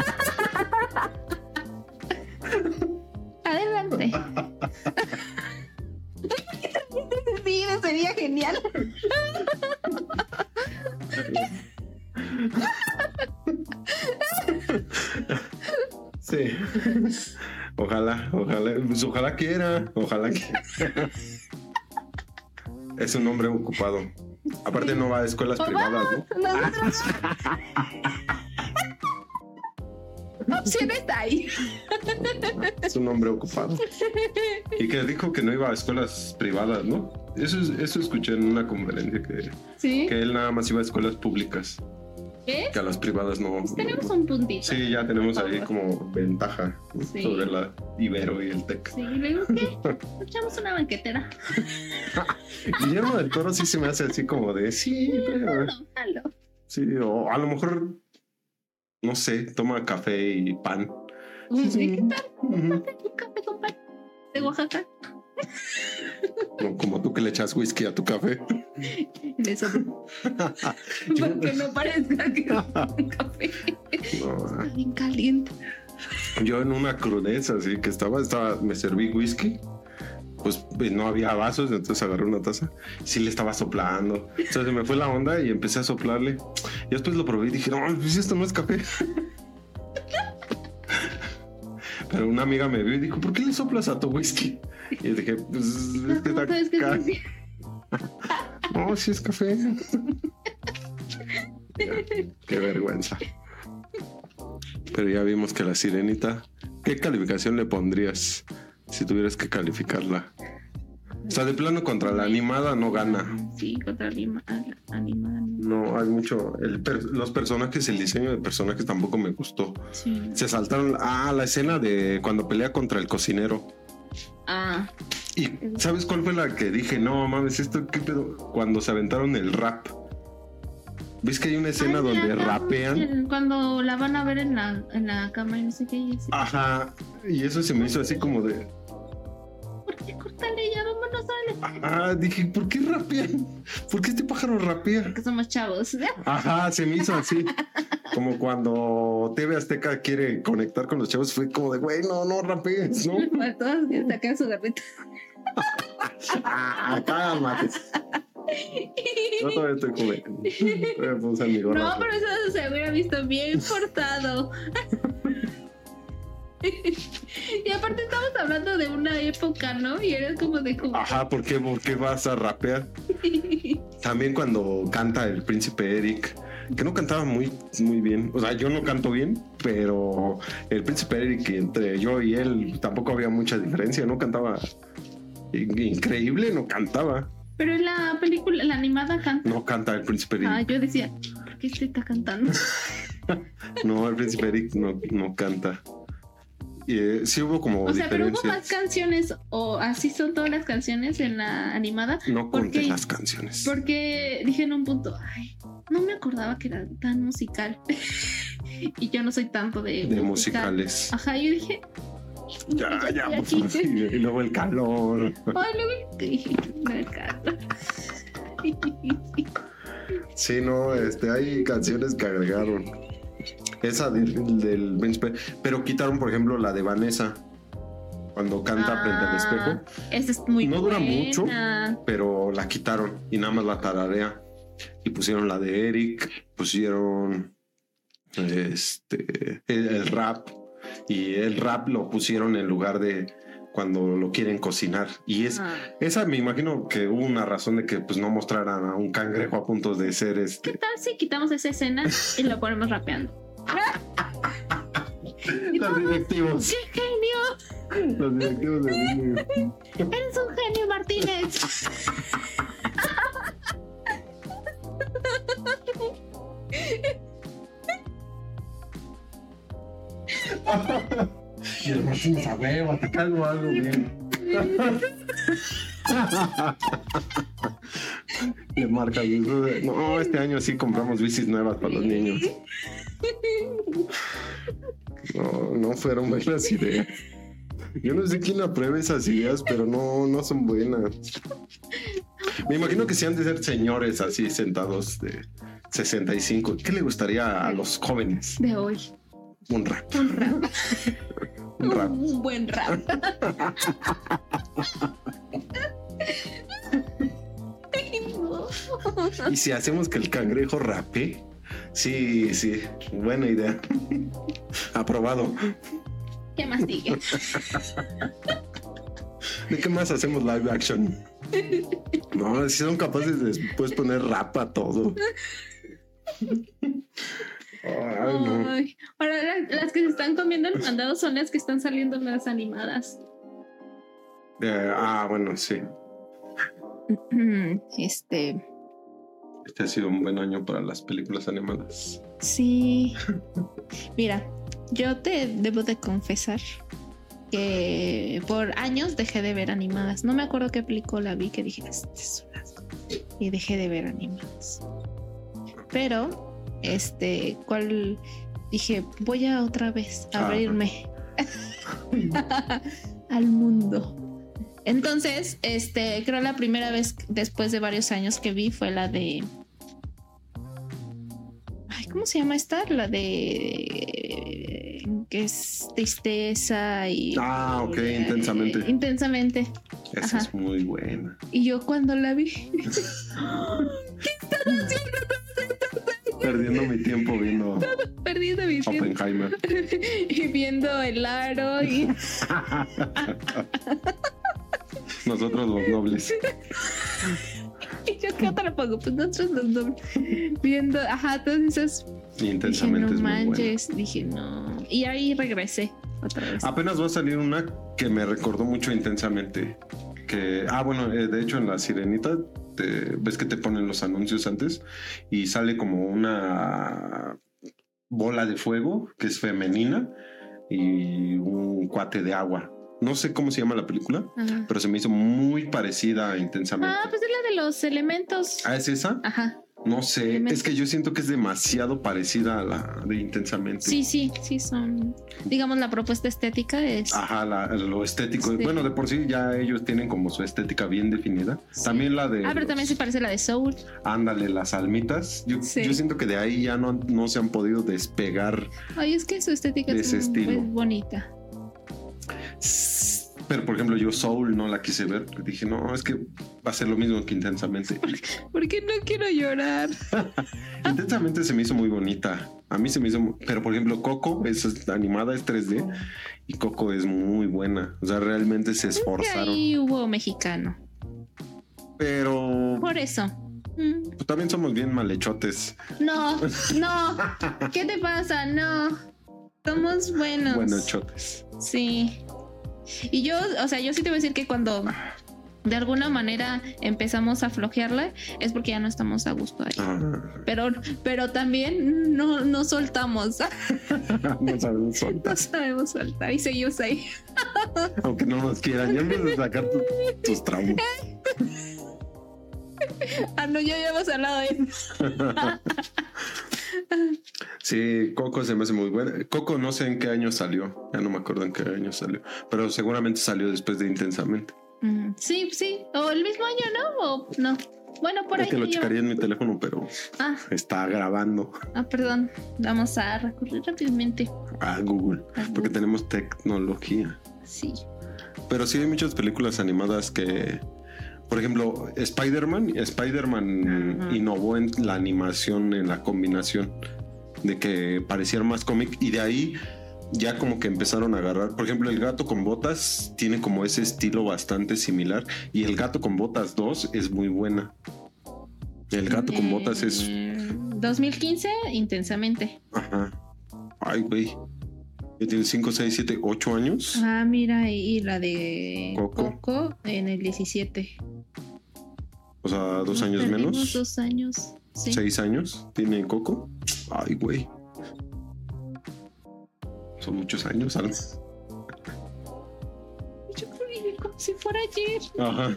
Adelante. Sí, sería genial. Sí. Ojalá, ojalá, pues ojalá quiera, ojalá quiera. Es un hombre ocupado. Aparte no va a escuelas Pues privadas, ¿no? Nosotros. Opción está ahí. Es un hombre ocupado. Y que dijo que no iba a escuelas privadas, ¿no? Eso, es- eso escuché en una conferencia que, Sí. que él nada más iba a escuelas públicas, ¿Qué? que a las privadas no. Pues tenemos no- un puntito. Sí, ya tenemos Por ahí favor. como ventaja, ¿no? Sí. Sobre la Ibero y el Tec. Sí, y luego qué? Echamos una banquetera. Guillermo del Toro sí se me hace así como de sí, pero Malo, malo. sí, o a lo mejor no sé, toma café y pan. Un ¿qué tal? Ujú. Un café con pan de Oaxaca. No, como tú que le echas whisky a tu café. De eso. Yo- Porque no parezca que es un café. No, Está bien caliente. yo en una crudeza así que estaba, estaba, me serví whisky, pues eh, no había vasos, entonces agarré una taza, sí le estaba soplando, entonces me fue la onda y empecé a soplarle, y después lo probé y dije, no, pues esto no es café. Pero una amiga me vio y dijo, ¿por qué le soplas a tu whisky? Y yo dije, pues es que está ¿Sabes qué ca- es? No, sí es café. Qué vergüenza. Pero ya vimos que la Sirenita, ¿qué calificación le pondrías si tuvieras que calificarla? O sea, de plano contra la animada no gana. Sí, contra la anima- la animada. no. No, hay mucho. El per- los personajes, el diseño de personajes tampoco me gustó. Sí. Se saltaron. Ah, la escena de cuando pelea contra el cocinero. Ah, ¿Y sabes cuál fue la que dije? No mames, esto qué pedo. Cuando se aventaron el rap. ¿Ves que hay una escena Ay, donde ajá, rapean? el- Cuando la van a ver en la, en la cama y no sé qué. Y dice, Ajá. Y eso se me hizo así como de. ¿por qué córtale ya? Vámonos, dale. Ah, dije, ¿por qué rapean? ¿Por qué este pájaro rapea? Que somos chavos. Ajá, se me hizo así. Como cuando T V Azteca quiere conectar con los chavos, fue como de, güey, no, no rapees, ¿no? Para todos que sacan su garrita. Ah, cálmate. Yo todavía estoy como. Todavía puedo usar mi gorra. No, pero eso se hubiera visto bien forzado. Y aparte estamos hablando de una época, ¿no? Y era como de como... Ajá, ¿por qué, ¿por qué vas a rapear? También cuando canta el príncipe Eric, que no cantaba muy, muy bien. O sea, yo no canto bien, pero el príncipe Eric, entre yo y él, tampoco había mucha diferencia. No cantaba in- increíble, no cantaba. Pero en la película, la animada canta. No canta el príncipe Eric. Ah, yo decía, ¿por qué este está cantando? No, el príncipe Eric no, no canta. Y eh, sí hubo como O sea, pero hubo diferencias. más canciones, o así son todas las canciones en la animada. No ¿Por conté qué? las canciones. Porque dije en un punto, ay, no me acordaba que era tan musical. Y yo no soy tanto de, De musical. musicales. Ajá, yo dije, Ya, ya ya, estoy pues, aquí. y luego el calor. Ay, luego dije, no me callo. Sí, no, este, hay canciones que agregaron. Esa del, del príncipe. Pero quitaron, por ejemplo, la de Vanessa. Cuando canta Ah, frente al espejo. Esa es muy No dura buena. mucho, pero la quitaron y nada más la tararea. Y pusieron la de Eric, pusieron este el, el rap. Y el rap lo pusieron en lugar de cuando lo quieren cocinar. Y es Ah. esa me imagino que hubo una razón de que pues no mostraran a un cangrejo a punto de ser ¿Qué este. tal si quitamos esa escena y lo ponemos rapeando? Los directivos. ¡Qué genio! Los directivos de Disney. ¡Eres un genio, Martínez! Y el Martínez a huevo, te calmo algo bien. Le marca no, este año sí compramos bicis nuevas para los niños. No, no fueron buenas ideas. Yo no sé quién aprueba esas ideas, pero no, no son buenas. Me imagino que sí han de ser señores así sentados de sesenta y cinco. ¿Qué le gustaría a los jóvenes? De hoy. Un rap. Un rap. Un rap. Un buen rap. Ay, no. Y si hacemos que el cangrejo rape, sí, sí, buena idea. Aprobado. ¿Qué más sigue? ¿De qué más hacemos live action? No, si son capaces de después poner rap a todo. Ay, no. Ay, ahora la- las que se están comiendo el mandado son las que están saliendo las animadas. Eh, ah, bueno, sí. Este, Este ha sido un buen año para las películas animadas. sí. Mira, yo te debo de confesar que por años dejé de ver animadas. No me acuerdo qué película vi que dije, este es un asco. Y dejé de ver animadas. Pero, este, ¿cuál? Dije, voy a otra vez a Ajá. abrirme al mundo. Entonces, este, creo la primera vez después de varios años que vi fue la de. Ay, ¿cómo se llama esta? La de. Que es tristeza y. Ah, ok, intensamente. Intensamente. Esa Ajá. es muy buena. Y yo cuando la vi. Perdiendo mi tiempo viendo Perdiendo mi tiempo. Oppenheimer. Y viendo el aro y. Nosotros los nobles. y yo qué otra pongo, pues nosotros los dobles. Viendo, ajá, todas esas. Intensamente Dije, no es muy buena. manches, dije, no. Y ahí regresé otra vez. Apenas va a salir una que me recordó mucho intensamente. Que, ah, bueno, eh, de hecho en La Sirenita te- ves que te ponen los anuncios antes y sale como una bola de fuego que es femenina y un cuate de agua. No sé cómo se llama la película, Ajá. pero se me hizo muy parecida a Intensamente. Ah, pues es la de los elementos. Ah, ¿es esa? Ajá. No sé, Elementos. es que yo siento que es demasiado parecida a la de Intensamente. Sí, sí, sí, son. Digamos, la propuesta estética es. Ajá, la- lo estético. Sí. Bueno, de por sí ya ellos tienen como su estética bien definida. Sí. También la de. Ah, pero los- también se parece a la de Soul. Ándale, las almitas. Yo, Sí. yo siento que de ahí ya no, no se han podido despegar. Ay, es que su estética De es ese muy estilo. bonita. Pero, por ejemplo, yo Soul no la quise ver. Porque dije, no, es que va a ser lo mismo que Intensamente. Porque no quiero llorar. Intensamente se me hizo muy bonita. A mí se me hizo. mu- Pero, por ejemplo, Coco es animada, es tres D. Y Coco es muy buena. O sea, realmente se Que esforzaron. ahí hubo mexicano. Pero Por eso. Mm. pues, también somos bien malhechotes. No, no. ¿Qué te pasa? No. Somos buenos. Buenochotes. Sí. Y yo, o sea, yo sí te voy a decir que cuando de alguna manera empezamos a flojearla es porque ya no estamos a gusto ahí. Ah, Pero, pero también no, no soltamos. no sabemos No soltar. sabemos soltar y seguimos ahí. Aunque no nos quieran. Ya empiezas a sacar tu- tus traumas. Ah, no, ya habíamos hablado de eso. Sí, Coco se me hace muy buena. Coco no sé en qué año salió. Ya no me acuerdo en qué año salió. Pero seguramente salió después de Intensamente. Mm, sí, sí. O el mismo año, ¿no? O no. Bueno, por es ahí. que lo yo- checaría en mi teléfono, pero Ah, está grabando ah, perdón. Vamos a recurrir rápidamente. a Google, a porque Google. tenemos tecnología. Sí. Pero sí hay muchas películas animadas que, por ejemplo, Spider-Man, Spider-Man Ajá. innovó en la animación, en la combinación de que pareciera más cómic y de ahí ya como que empezaron a agarrar. Por ejemplo, El gato con botas tiene como ese estilo bastante similar y El gato con botas dos es muy buena. El gato con botas es... Eh, dos mil quince, intensamente. Ajá. Ay, güey. Ya tiene cinco, seis, siete, ocho años. Ah, mira, y la de Coco. Coco, en el diecisiete. O sea, dos Nos años perdimos menos. Dos años. Sí. Seis años tiene Coco. Ay, güey. Son muchos años, Alex. Yo creo que como si fuera ayer. Ajá.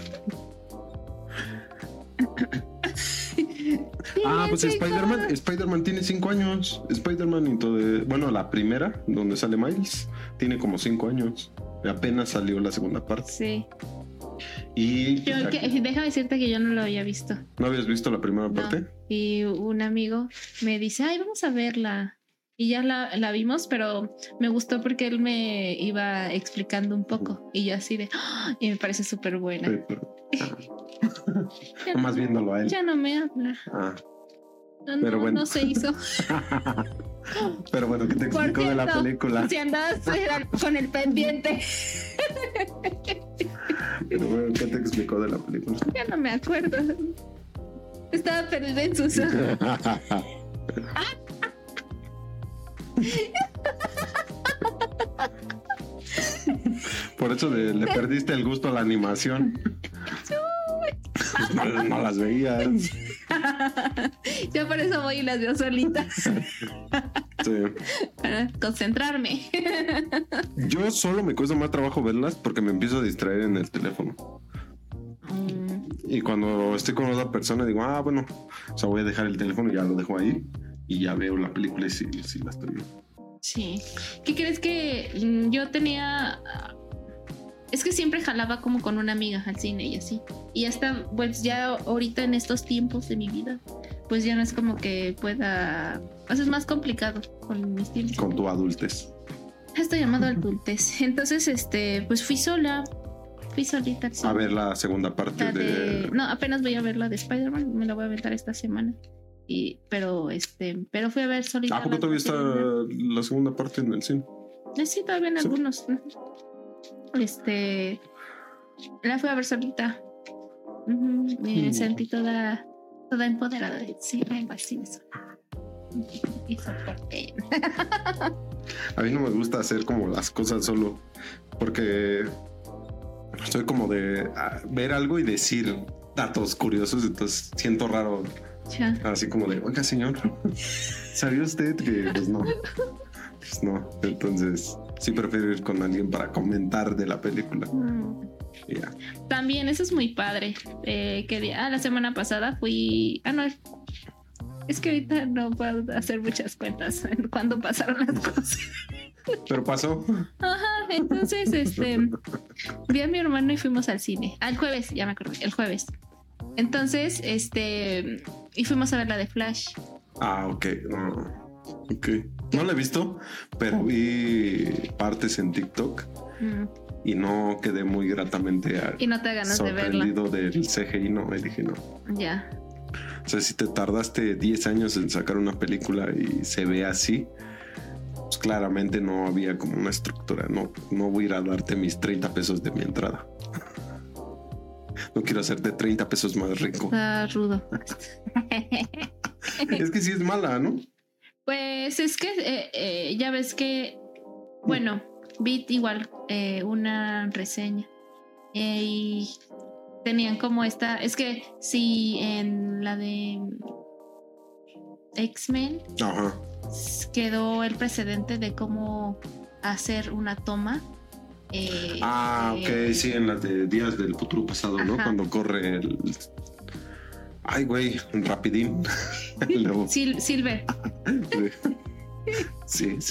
Ah, pues Sí, Spider-Man, como- Spider-Man tiene cinco años. Spider-Man y todo. Bueno, la primera, donde sale Miles, tiene como cinco años. Apenas salió la segunda parte. Sí. Y Yo, que- déjame decirte que yo no lo había visto. ¿no habías visto la primera No. parte? Y un amigo me dice, ay, vamos a verla. Y ya la, la vimos, pero me gustó porque él me iba explicando un poco. Y yo así de, ¡ah! Y me parece súper buena. Sí, pero- Ya Más no- viéndolo a él. Ya no me habla. Ah. No, no, Pero bueno. no se hizo. Pero bueno, ¿qué te Por explicó de la cierto, película? Si andas eh, con el pendiente, Pero bueno, ¿qué te explicó de la película? ya no me acuerdo. Estaba perdida en sus ojos. Por eso de- le perdiste el gusto a la animación. No, no las veías. Yo por eso voy y las veo solitas. Sí. Para concentrarme. Yo solo me cuesta más trabajo verlas porque me empiezo a distraer en el teléfono. Mm, Y cuando estoy con otra persona digo, ah, bueno, o sea, voy a dejar el teléfono y ya lo dejo ahí. Y ya veo la película y sí, sí la estoy viendo. Sí. ¿Qué crees que mm, yo tenía? Es que siempre jalaba como con una amiga al cine y así. Y hasta, pues ya ahorita en estos tiempos de mi vida, pues ya no es como que pueda. O sea, es más complicado con mis tiempos. Con tu adultez. Estoy llamado adultez. Entonces, este, pues fui sola. Fui solita al cine. A ver la segunda parte La de... de- No, apenas voy a ver la de Spider-Man. Me la voy a aventar esta semana. Y, pero, este, pero fui a ver solita. ¿A poco la todavía está Catrina. la segunda parte en el cine? Eh, Sí, todavía en Sí. algunos. Este. La fui a ver solita. Ujú, Me Mm. sentí toda, toda empoderada. Sí, vengo al cine sola. Eso porque. A mí no me gusta hacer como las cosas solo, porque soy como de ah, ver algo y decir datos curiosos, entonces siento raro, Ya. así como de, oiga señor, ¿sabía usted que pues no? Pues no, entonces sí prefiero ir con alguien para comentar de la película. Mm. Y ya. También, eso es muy padre. Eh, que día? Ah, la semana pasada fui. Ah, no. Es que ahorita no puedo hacer muchas cuentas en cuando pasaron las cosas. Pero pasó. Ajá, entonces, este, vi a mi hermano y fuimos al cine. Ah, el jueves, ya me acordé, el jueves. Entonces, este, y fuimos a ver la de Flash. Ah, ok. No, ok. No la he visto, pero vi partes en TikTok Mm, y no quedé muy gratamente a- y no te da ganas de verla. sorprendido del C G I. No, y dije no. Ya. O sea, si te tardaste diez años en sacar una película y se ve así, pues claramente no había como una estructura. No, no voy a ir a darte mis treinta pesos de mi entrada. No quiero hacerte treinta pesos más rico. Está rudo. Es que sí es mala, ¿no? Pues es que eh, eh, ya ves que, bueno, vi igual eh, una reseña eh, y tenían como esta, es que si en la de X-Men Ajá. quedó el precedente de cómo hacer una toma. eh, Ah, eh, ok, sí, en las de Días del Futuro Pasado, ¿no? Ajá. Cuando corre el... Ay, güey, rapidín. Luego- Sil- Silver. Sí, sí.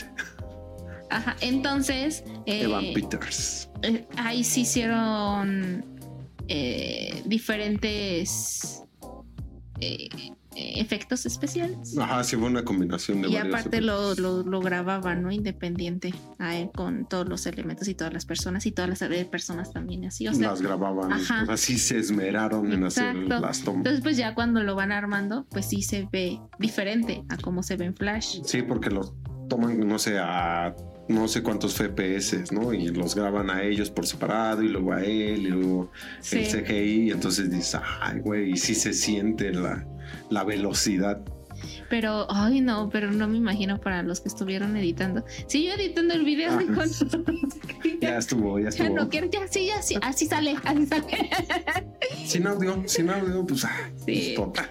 Ajá. Entonces, eh, Evan Peters. eh, ahí sí hicieron eh, diferentes eh, efectos especiales. Ajá, sí, fue una combinación de y varios aparte lo, efectos. lo, lo grababa, ¿no? Independiente a él con todos los elementos y todas las personas y todas las personas también así. O sea, las grababan, ajá. Así se esmeraron en Exacto. hacer las tomas. Entonces, pues ya cuando lo van armando, pues sí se ve diferente a cómo se ve en Flash. Sí, porque los toman, no sé, a no sé cuántos F P S, ¿no? Y los graban a ellos por separado y luego a él y luego Sí. el C G I. Y entonces dices, ay, güey, y sí se siente la, la velocidad. Pero, ay, no, pero no me imagino para los que estuvieron editando. Sí, yo editando el video Ah. de con... Ya estuvo, ya Ya estuvo. no quiero, ya sí, ya sí, así sale, así sale. Sin audio, sin audio, pues, ah, Sí. pues total.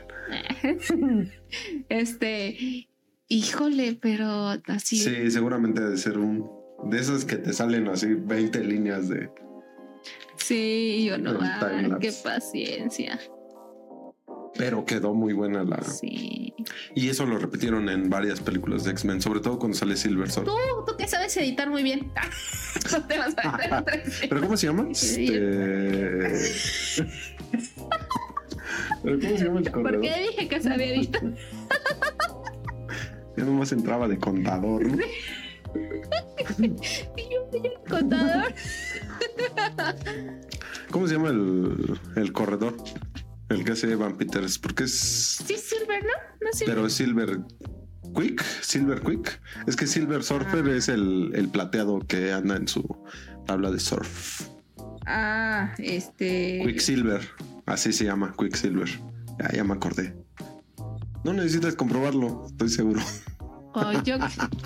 Este, híjole, pero así. Sí, seguramente debe ser un de esos que te salen así veinte líneas de. Sí, yo no, El ah, timelapse. qué paciencia. Pero quedó muy buena la. Sí. Y eso lo repitieron en varias películas de X-Men, sobre todo cuando sale Silver Surfer. Tú, tú que sabes editar muy bien. No te vas a hacer otra vez. ¿Pero cómo se llama? Sí. Este... ¿Pero cómo se llama el ¿Por corredor? qué dije que sabía editar? Ya nomás entraba de contador, ¿no? Y yo soy el contador. ¿Cómo se llama el, el corredor? El que hace Evan Peters, porque es... Sí, Silver, ¿no? No Silver. Pero es Silver Quick, Silver Quick. Es que Silver Surfer Ah. es el, el plateado que anda en su tabla de surf. Ah, este. Quicksilver, así se llama, Quicksilver. Ya, ya me acordé. No necesitas comprobarlo, estoy seguro. Oh, yo.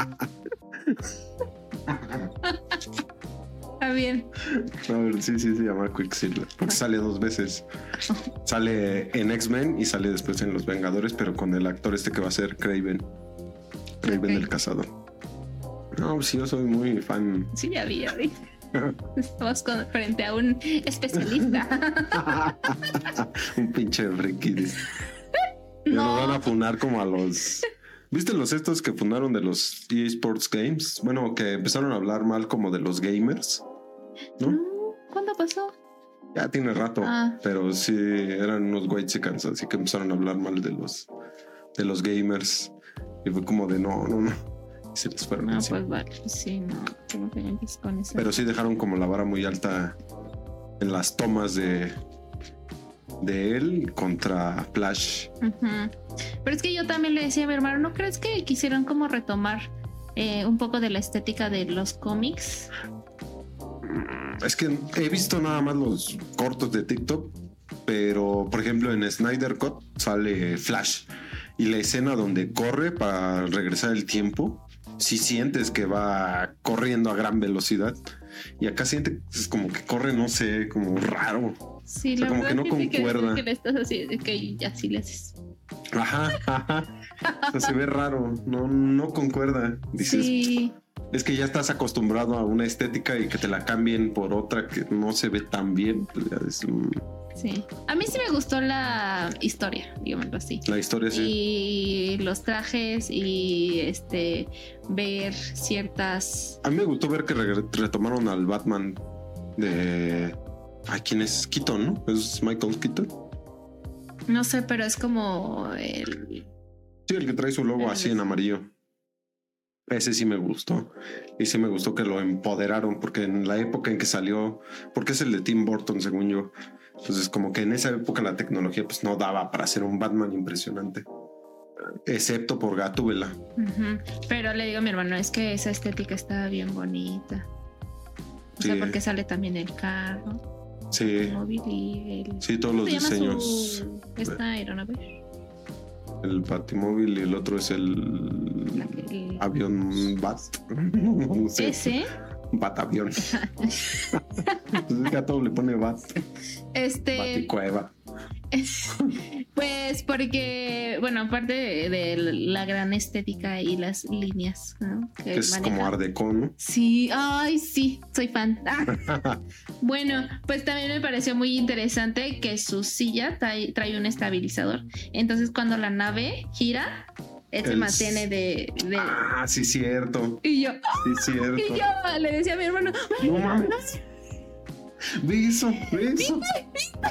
Está bien. A ver, sí, sí, se llama Quicksilver, porque sale dos veces. Sale en X-Men y sale después en Los Vengadores, pero con el actor este que va a ser Kraven. Kraven Ok. el cazador. No, pues sí, yo soy muy fan. Sí, ya vi, ya vi. Estamos con, frente a un especialista. Un pinche friki. dice. Ya nos van No, a funar como a los... ¿Viste los estos que fundaron de los E A Sports Games? Bueno, que empezaron a hablar mal como de los gamers, ¿no? no. ¿Cuándo pasó? Ya tiene rato, Ah. pero sí eran unos white chickens, así que empezaron a hablar mal de los de los gamers y fue como de no, no, no. Y se les fueron No, encima. pues vale. Sí, no. Tengo que empezar con eso. Pero sí dejaron como la vara muy alta en las tomas de de él contra Flash. Ujú. Pero es que yo también le decía a mi hermano, ¿no crees que quisieron como retomar eh, un poco de la estética de los cómics? Es que he visto nada más los cortos de TikTok, pero por ejemplo en Snyder Cut sale Flash y la escena donde corre para regresar el tiempo, si sientes que va corriendo a gran velocidad y acá sientes como que corre, no sé, como raro. Sí, O sea, la como verdad que no sí concuerda. Que, que le estás así, de que ya sí le haces. Ajá, ajá. O sea, se ve raro, no, no concuerda. Dices, Sí, es que ya estás acostumbrado a una estética y que te la cambien por otra que no se ve tan bien. Pues ya es, mm, sí. A mí sí me gustó la historia, digámoslo así. la historia sí. Y los trajes y este ver ciertas. A mí me gustó ver que re- retomaron al Batman de... Ay, ¿quién es? Keaton, ¿no? ¿Es Michael Keaton? No sé, pero es como el. Sí, el que trae su logo El así de- en amarillo. Ese sí me gustó. Y sí me gustó que lo empoderaron, porque en la época en que salió, porque es el de Tim Burton, según yo. Entonces, como que en esa época la tecnología pues no daba para hacer un Batman impresionante. Excepto por Gatúbela. Ujú. Pero le digo a mi hermano, es que esa estética está bien bonita. O sea, Sí. porque sale también el carro, Sí, el móvil y el. sí, todos ¿Cómo los se llama diseños. su- esta aeronave? El Batimóvil y el otro es el La que- el- avión Bat. No sé. Ese. Batavión. Entonces que a todo le pone Bat. Este. Baticueva. Pues porque, bueno, aparte de, de la gran estética y las líneas, ¿no? Que es maneja. como Art Deco, ¿no? Sí, ay, sí, soy fan. Ah. Bueno, pues también me pareció muy interesante que su silla trae, trae un estabilizador. Entonces, cuando la nave gira, él se El- mantiene de. de- Ah, sí, cierto. Y yo, Sí, cierto. y yo le decía a mi hermano, No mames. Ve eso, ve eso.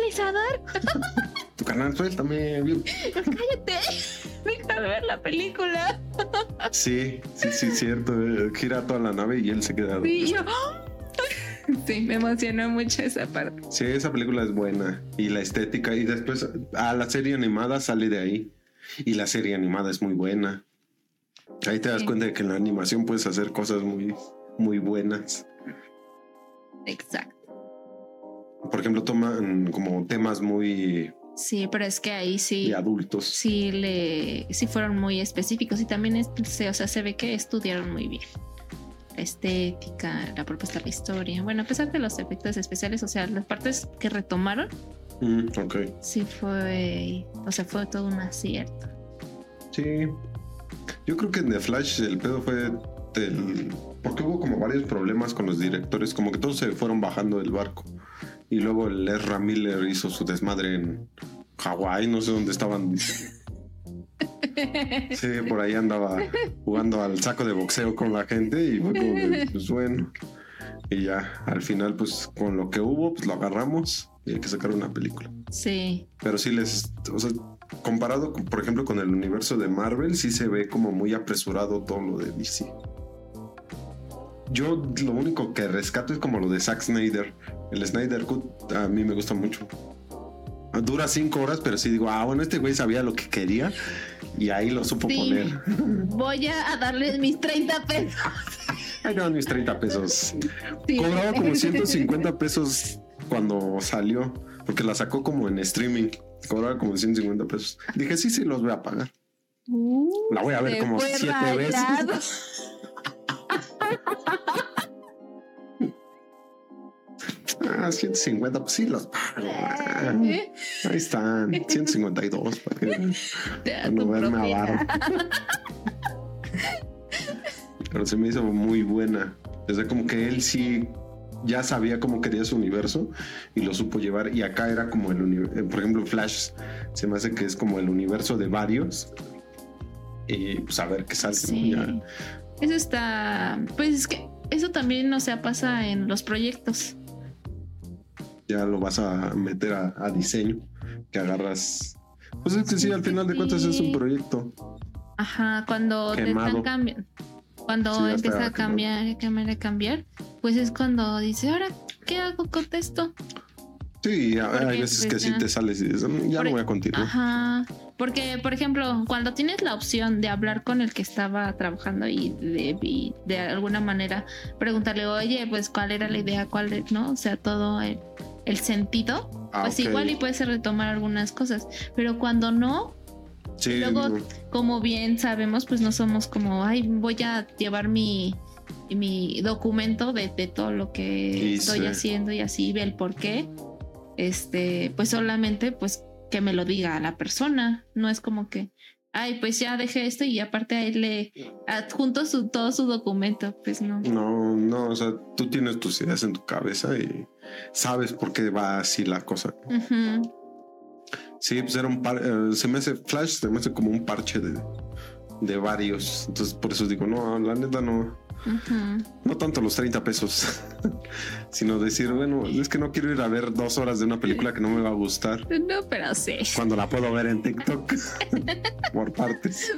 realizador. Tu canal, suéltame. Cállate. Deja de ver la película. Sí, sí, sí, cierto. Gira toda la nave y él se queda. Sí, yo... Sí, me emocionó mucho esa parte. Sí, esa película es buena. Y la estética. Y después a la serie animada sale de ahí. Y la serie animada es muy buena. Ahí te das Sí. cuenta de que en la animación puedes hacer cosas muy, muy buenas. Exacto. Por ejemplo, toman como temas muy Sí, pero es que ahí sí. de adultos. Sí, le, sí fueron muy específicos y también es, o sea, se ve que estudiaron muy bien. La estética, la propuesta de la historia. Bueno, a pesar de los efectos especiales, o sea, las partes que retomaron, Mm, ok. sí fue, o sea, fue todo un acierto. Sí. Yo creo que en The Flash el pedo fue del... Porque hubo como varios problemas con los directores, como que todos se fueron bajando del barco. Y luego el Ezra Miller hizo su desmadre en Hawái, no sé dónde estaban. Sí, por ahí andaba jugando al saco de boxeo con la gente y fue como de, pues bueno. Y ya, al final, pues con lo que hubo, pues lo agarramos y hay que sacar una película. Sí, Pero sí les, o sea, comparado, con, por ejemplo, con el universo de Marvel, sí se ve como muy apresurado todo lo de D C. Yo lo único que rescato es como lo de Zack Snyder. El Snyder Cut a mí me gusta mucho. Dura cinco horas, pero sí digo, ah, bueno, este güey sabía lo que quería y ahí lo supo sí. poner. Voy a darles mis treinta pesos. Ahí no, mis treinta pesos. Sí. Cobraba como ciento cincuenta pesos cuando salió, porque la sacó como en streaming. Cobraba como ciento cincuenta pesos. Dije, sí, sí, los voy a pagar. Uh, La voy a ver se como fue siete rayado. veces. Ah, ciento cincuenta, pues sí los pago. Ah, ¿Eh? ahí están, ciento cincuenta y dos para que Te da para no tu verme propina. avaro. Pero se me hizo muy buena. O sea, como que él sí ya sabía cómo quería su universo y lo supo llevar. Y acá era como el universo. Por ejemplo, Flash se me hace que es como el universo de varios. Y pues a ver qué sale. Sí. ¿No? Ya. Eso está. Pues es que eso también, o sea, pasa en los proyectos. Ya lo vas a meter a, a diseño, que agarras. Pues es que sí, al final de cuentas es un proyecto. Ajá, cuando te Quemado. están cambiando. Cuando Sí, ya empieza está a cambiar, a cambiar, a cambiar, pues es cuando dice, ahora, ¿qué hago con esto? Sí, hay Porque, veces pues, que sí ya. te sales y dices, "Mm, ya Por- no voy a continuar". Ajá, porque por ejemplo, cuando tienes la opción de hablar con el que estaba trabajando y de, y de alguna manera preguntarle, oye, pues cuál era la idea, cuál, es, ¿no? O sea, todo el, el sentido, Ah, pues ok. igual y puedes retomar algunas cosas, pero cuando no, Sí, luego, no. como bien sabemos, pues no somos como, ay, voy a llevar mi, mi documento de, de todo lo que Y estoy sí. haciendo y así ve el por qué. Este, pues solamente pues que me lo diga a la persona. No es como que, ay, pues ya dejé esto y aparte a él le adjunto su, todo su documento. Pues no. No, no, o sea, tú tienes tus ideas en tu cabeza y sabes por qué va así la cosa. Ujú. Sí, pues era un par, eh, se me hace Flash, se me hace como un parche de, de varios. Entonces, por eso digo, no, la neta no, Ujú. no tanto los treinta pesos, sino decir, bueno, es que no quiero ir a ver dos horas de una película que no me va a gustar No, pero sí. cuando la puedo ver en TikTok por partes.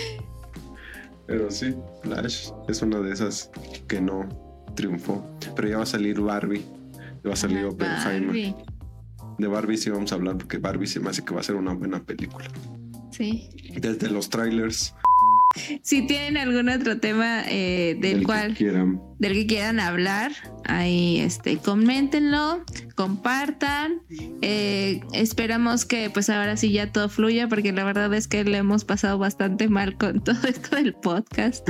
Pero sí, Flash es una de esas que no triunfó. Pero ya va a salir Barbie, ya va a salir Ah, Oppenheimer. Barbie. De Barbie sí vamos a hablar porque Barbie se me hace que va a ser una buena película. Sí. Desde los trailers, Si tienen algún otro tema eh, del, que cual quieran. del que quieran hablar, ahí este coméntenlo, compartan. Eh, esperamos que pues ahora sí ya todo fluya, porque la verdad es que le hemos pasado bastante mal con todo esto del podcast.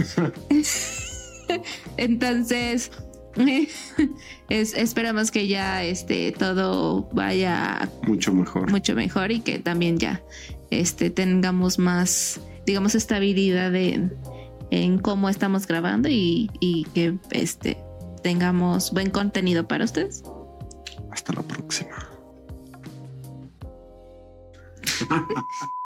Entonces es, esperamos que ya este todo vaya Mucho mejor. mucho mejor y que también ya este tengamos más, digamos, estabilidad en, en cómo estamos grabando y, y que este tengamos buen contenido para ustedes. Hasta la próxima.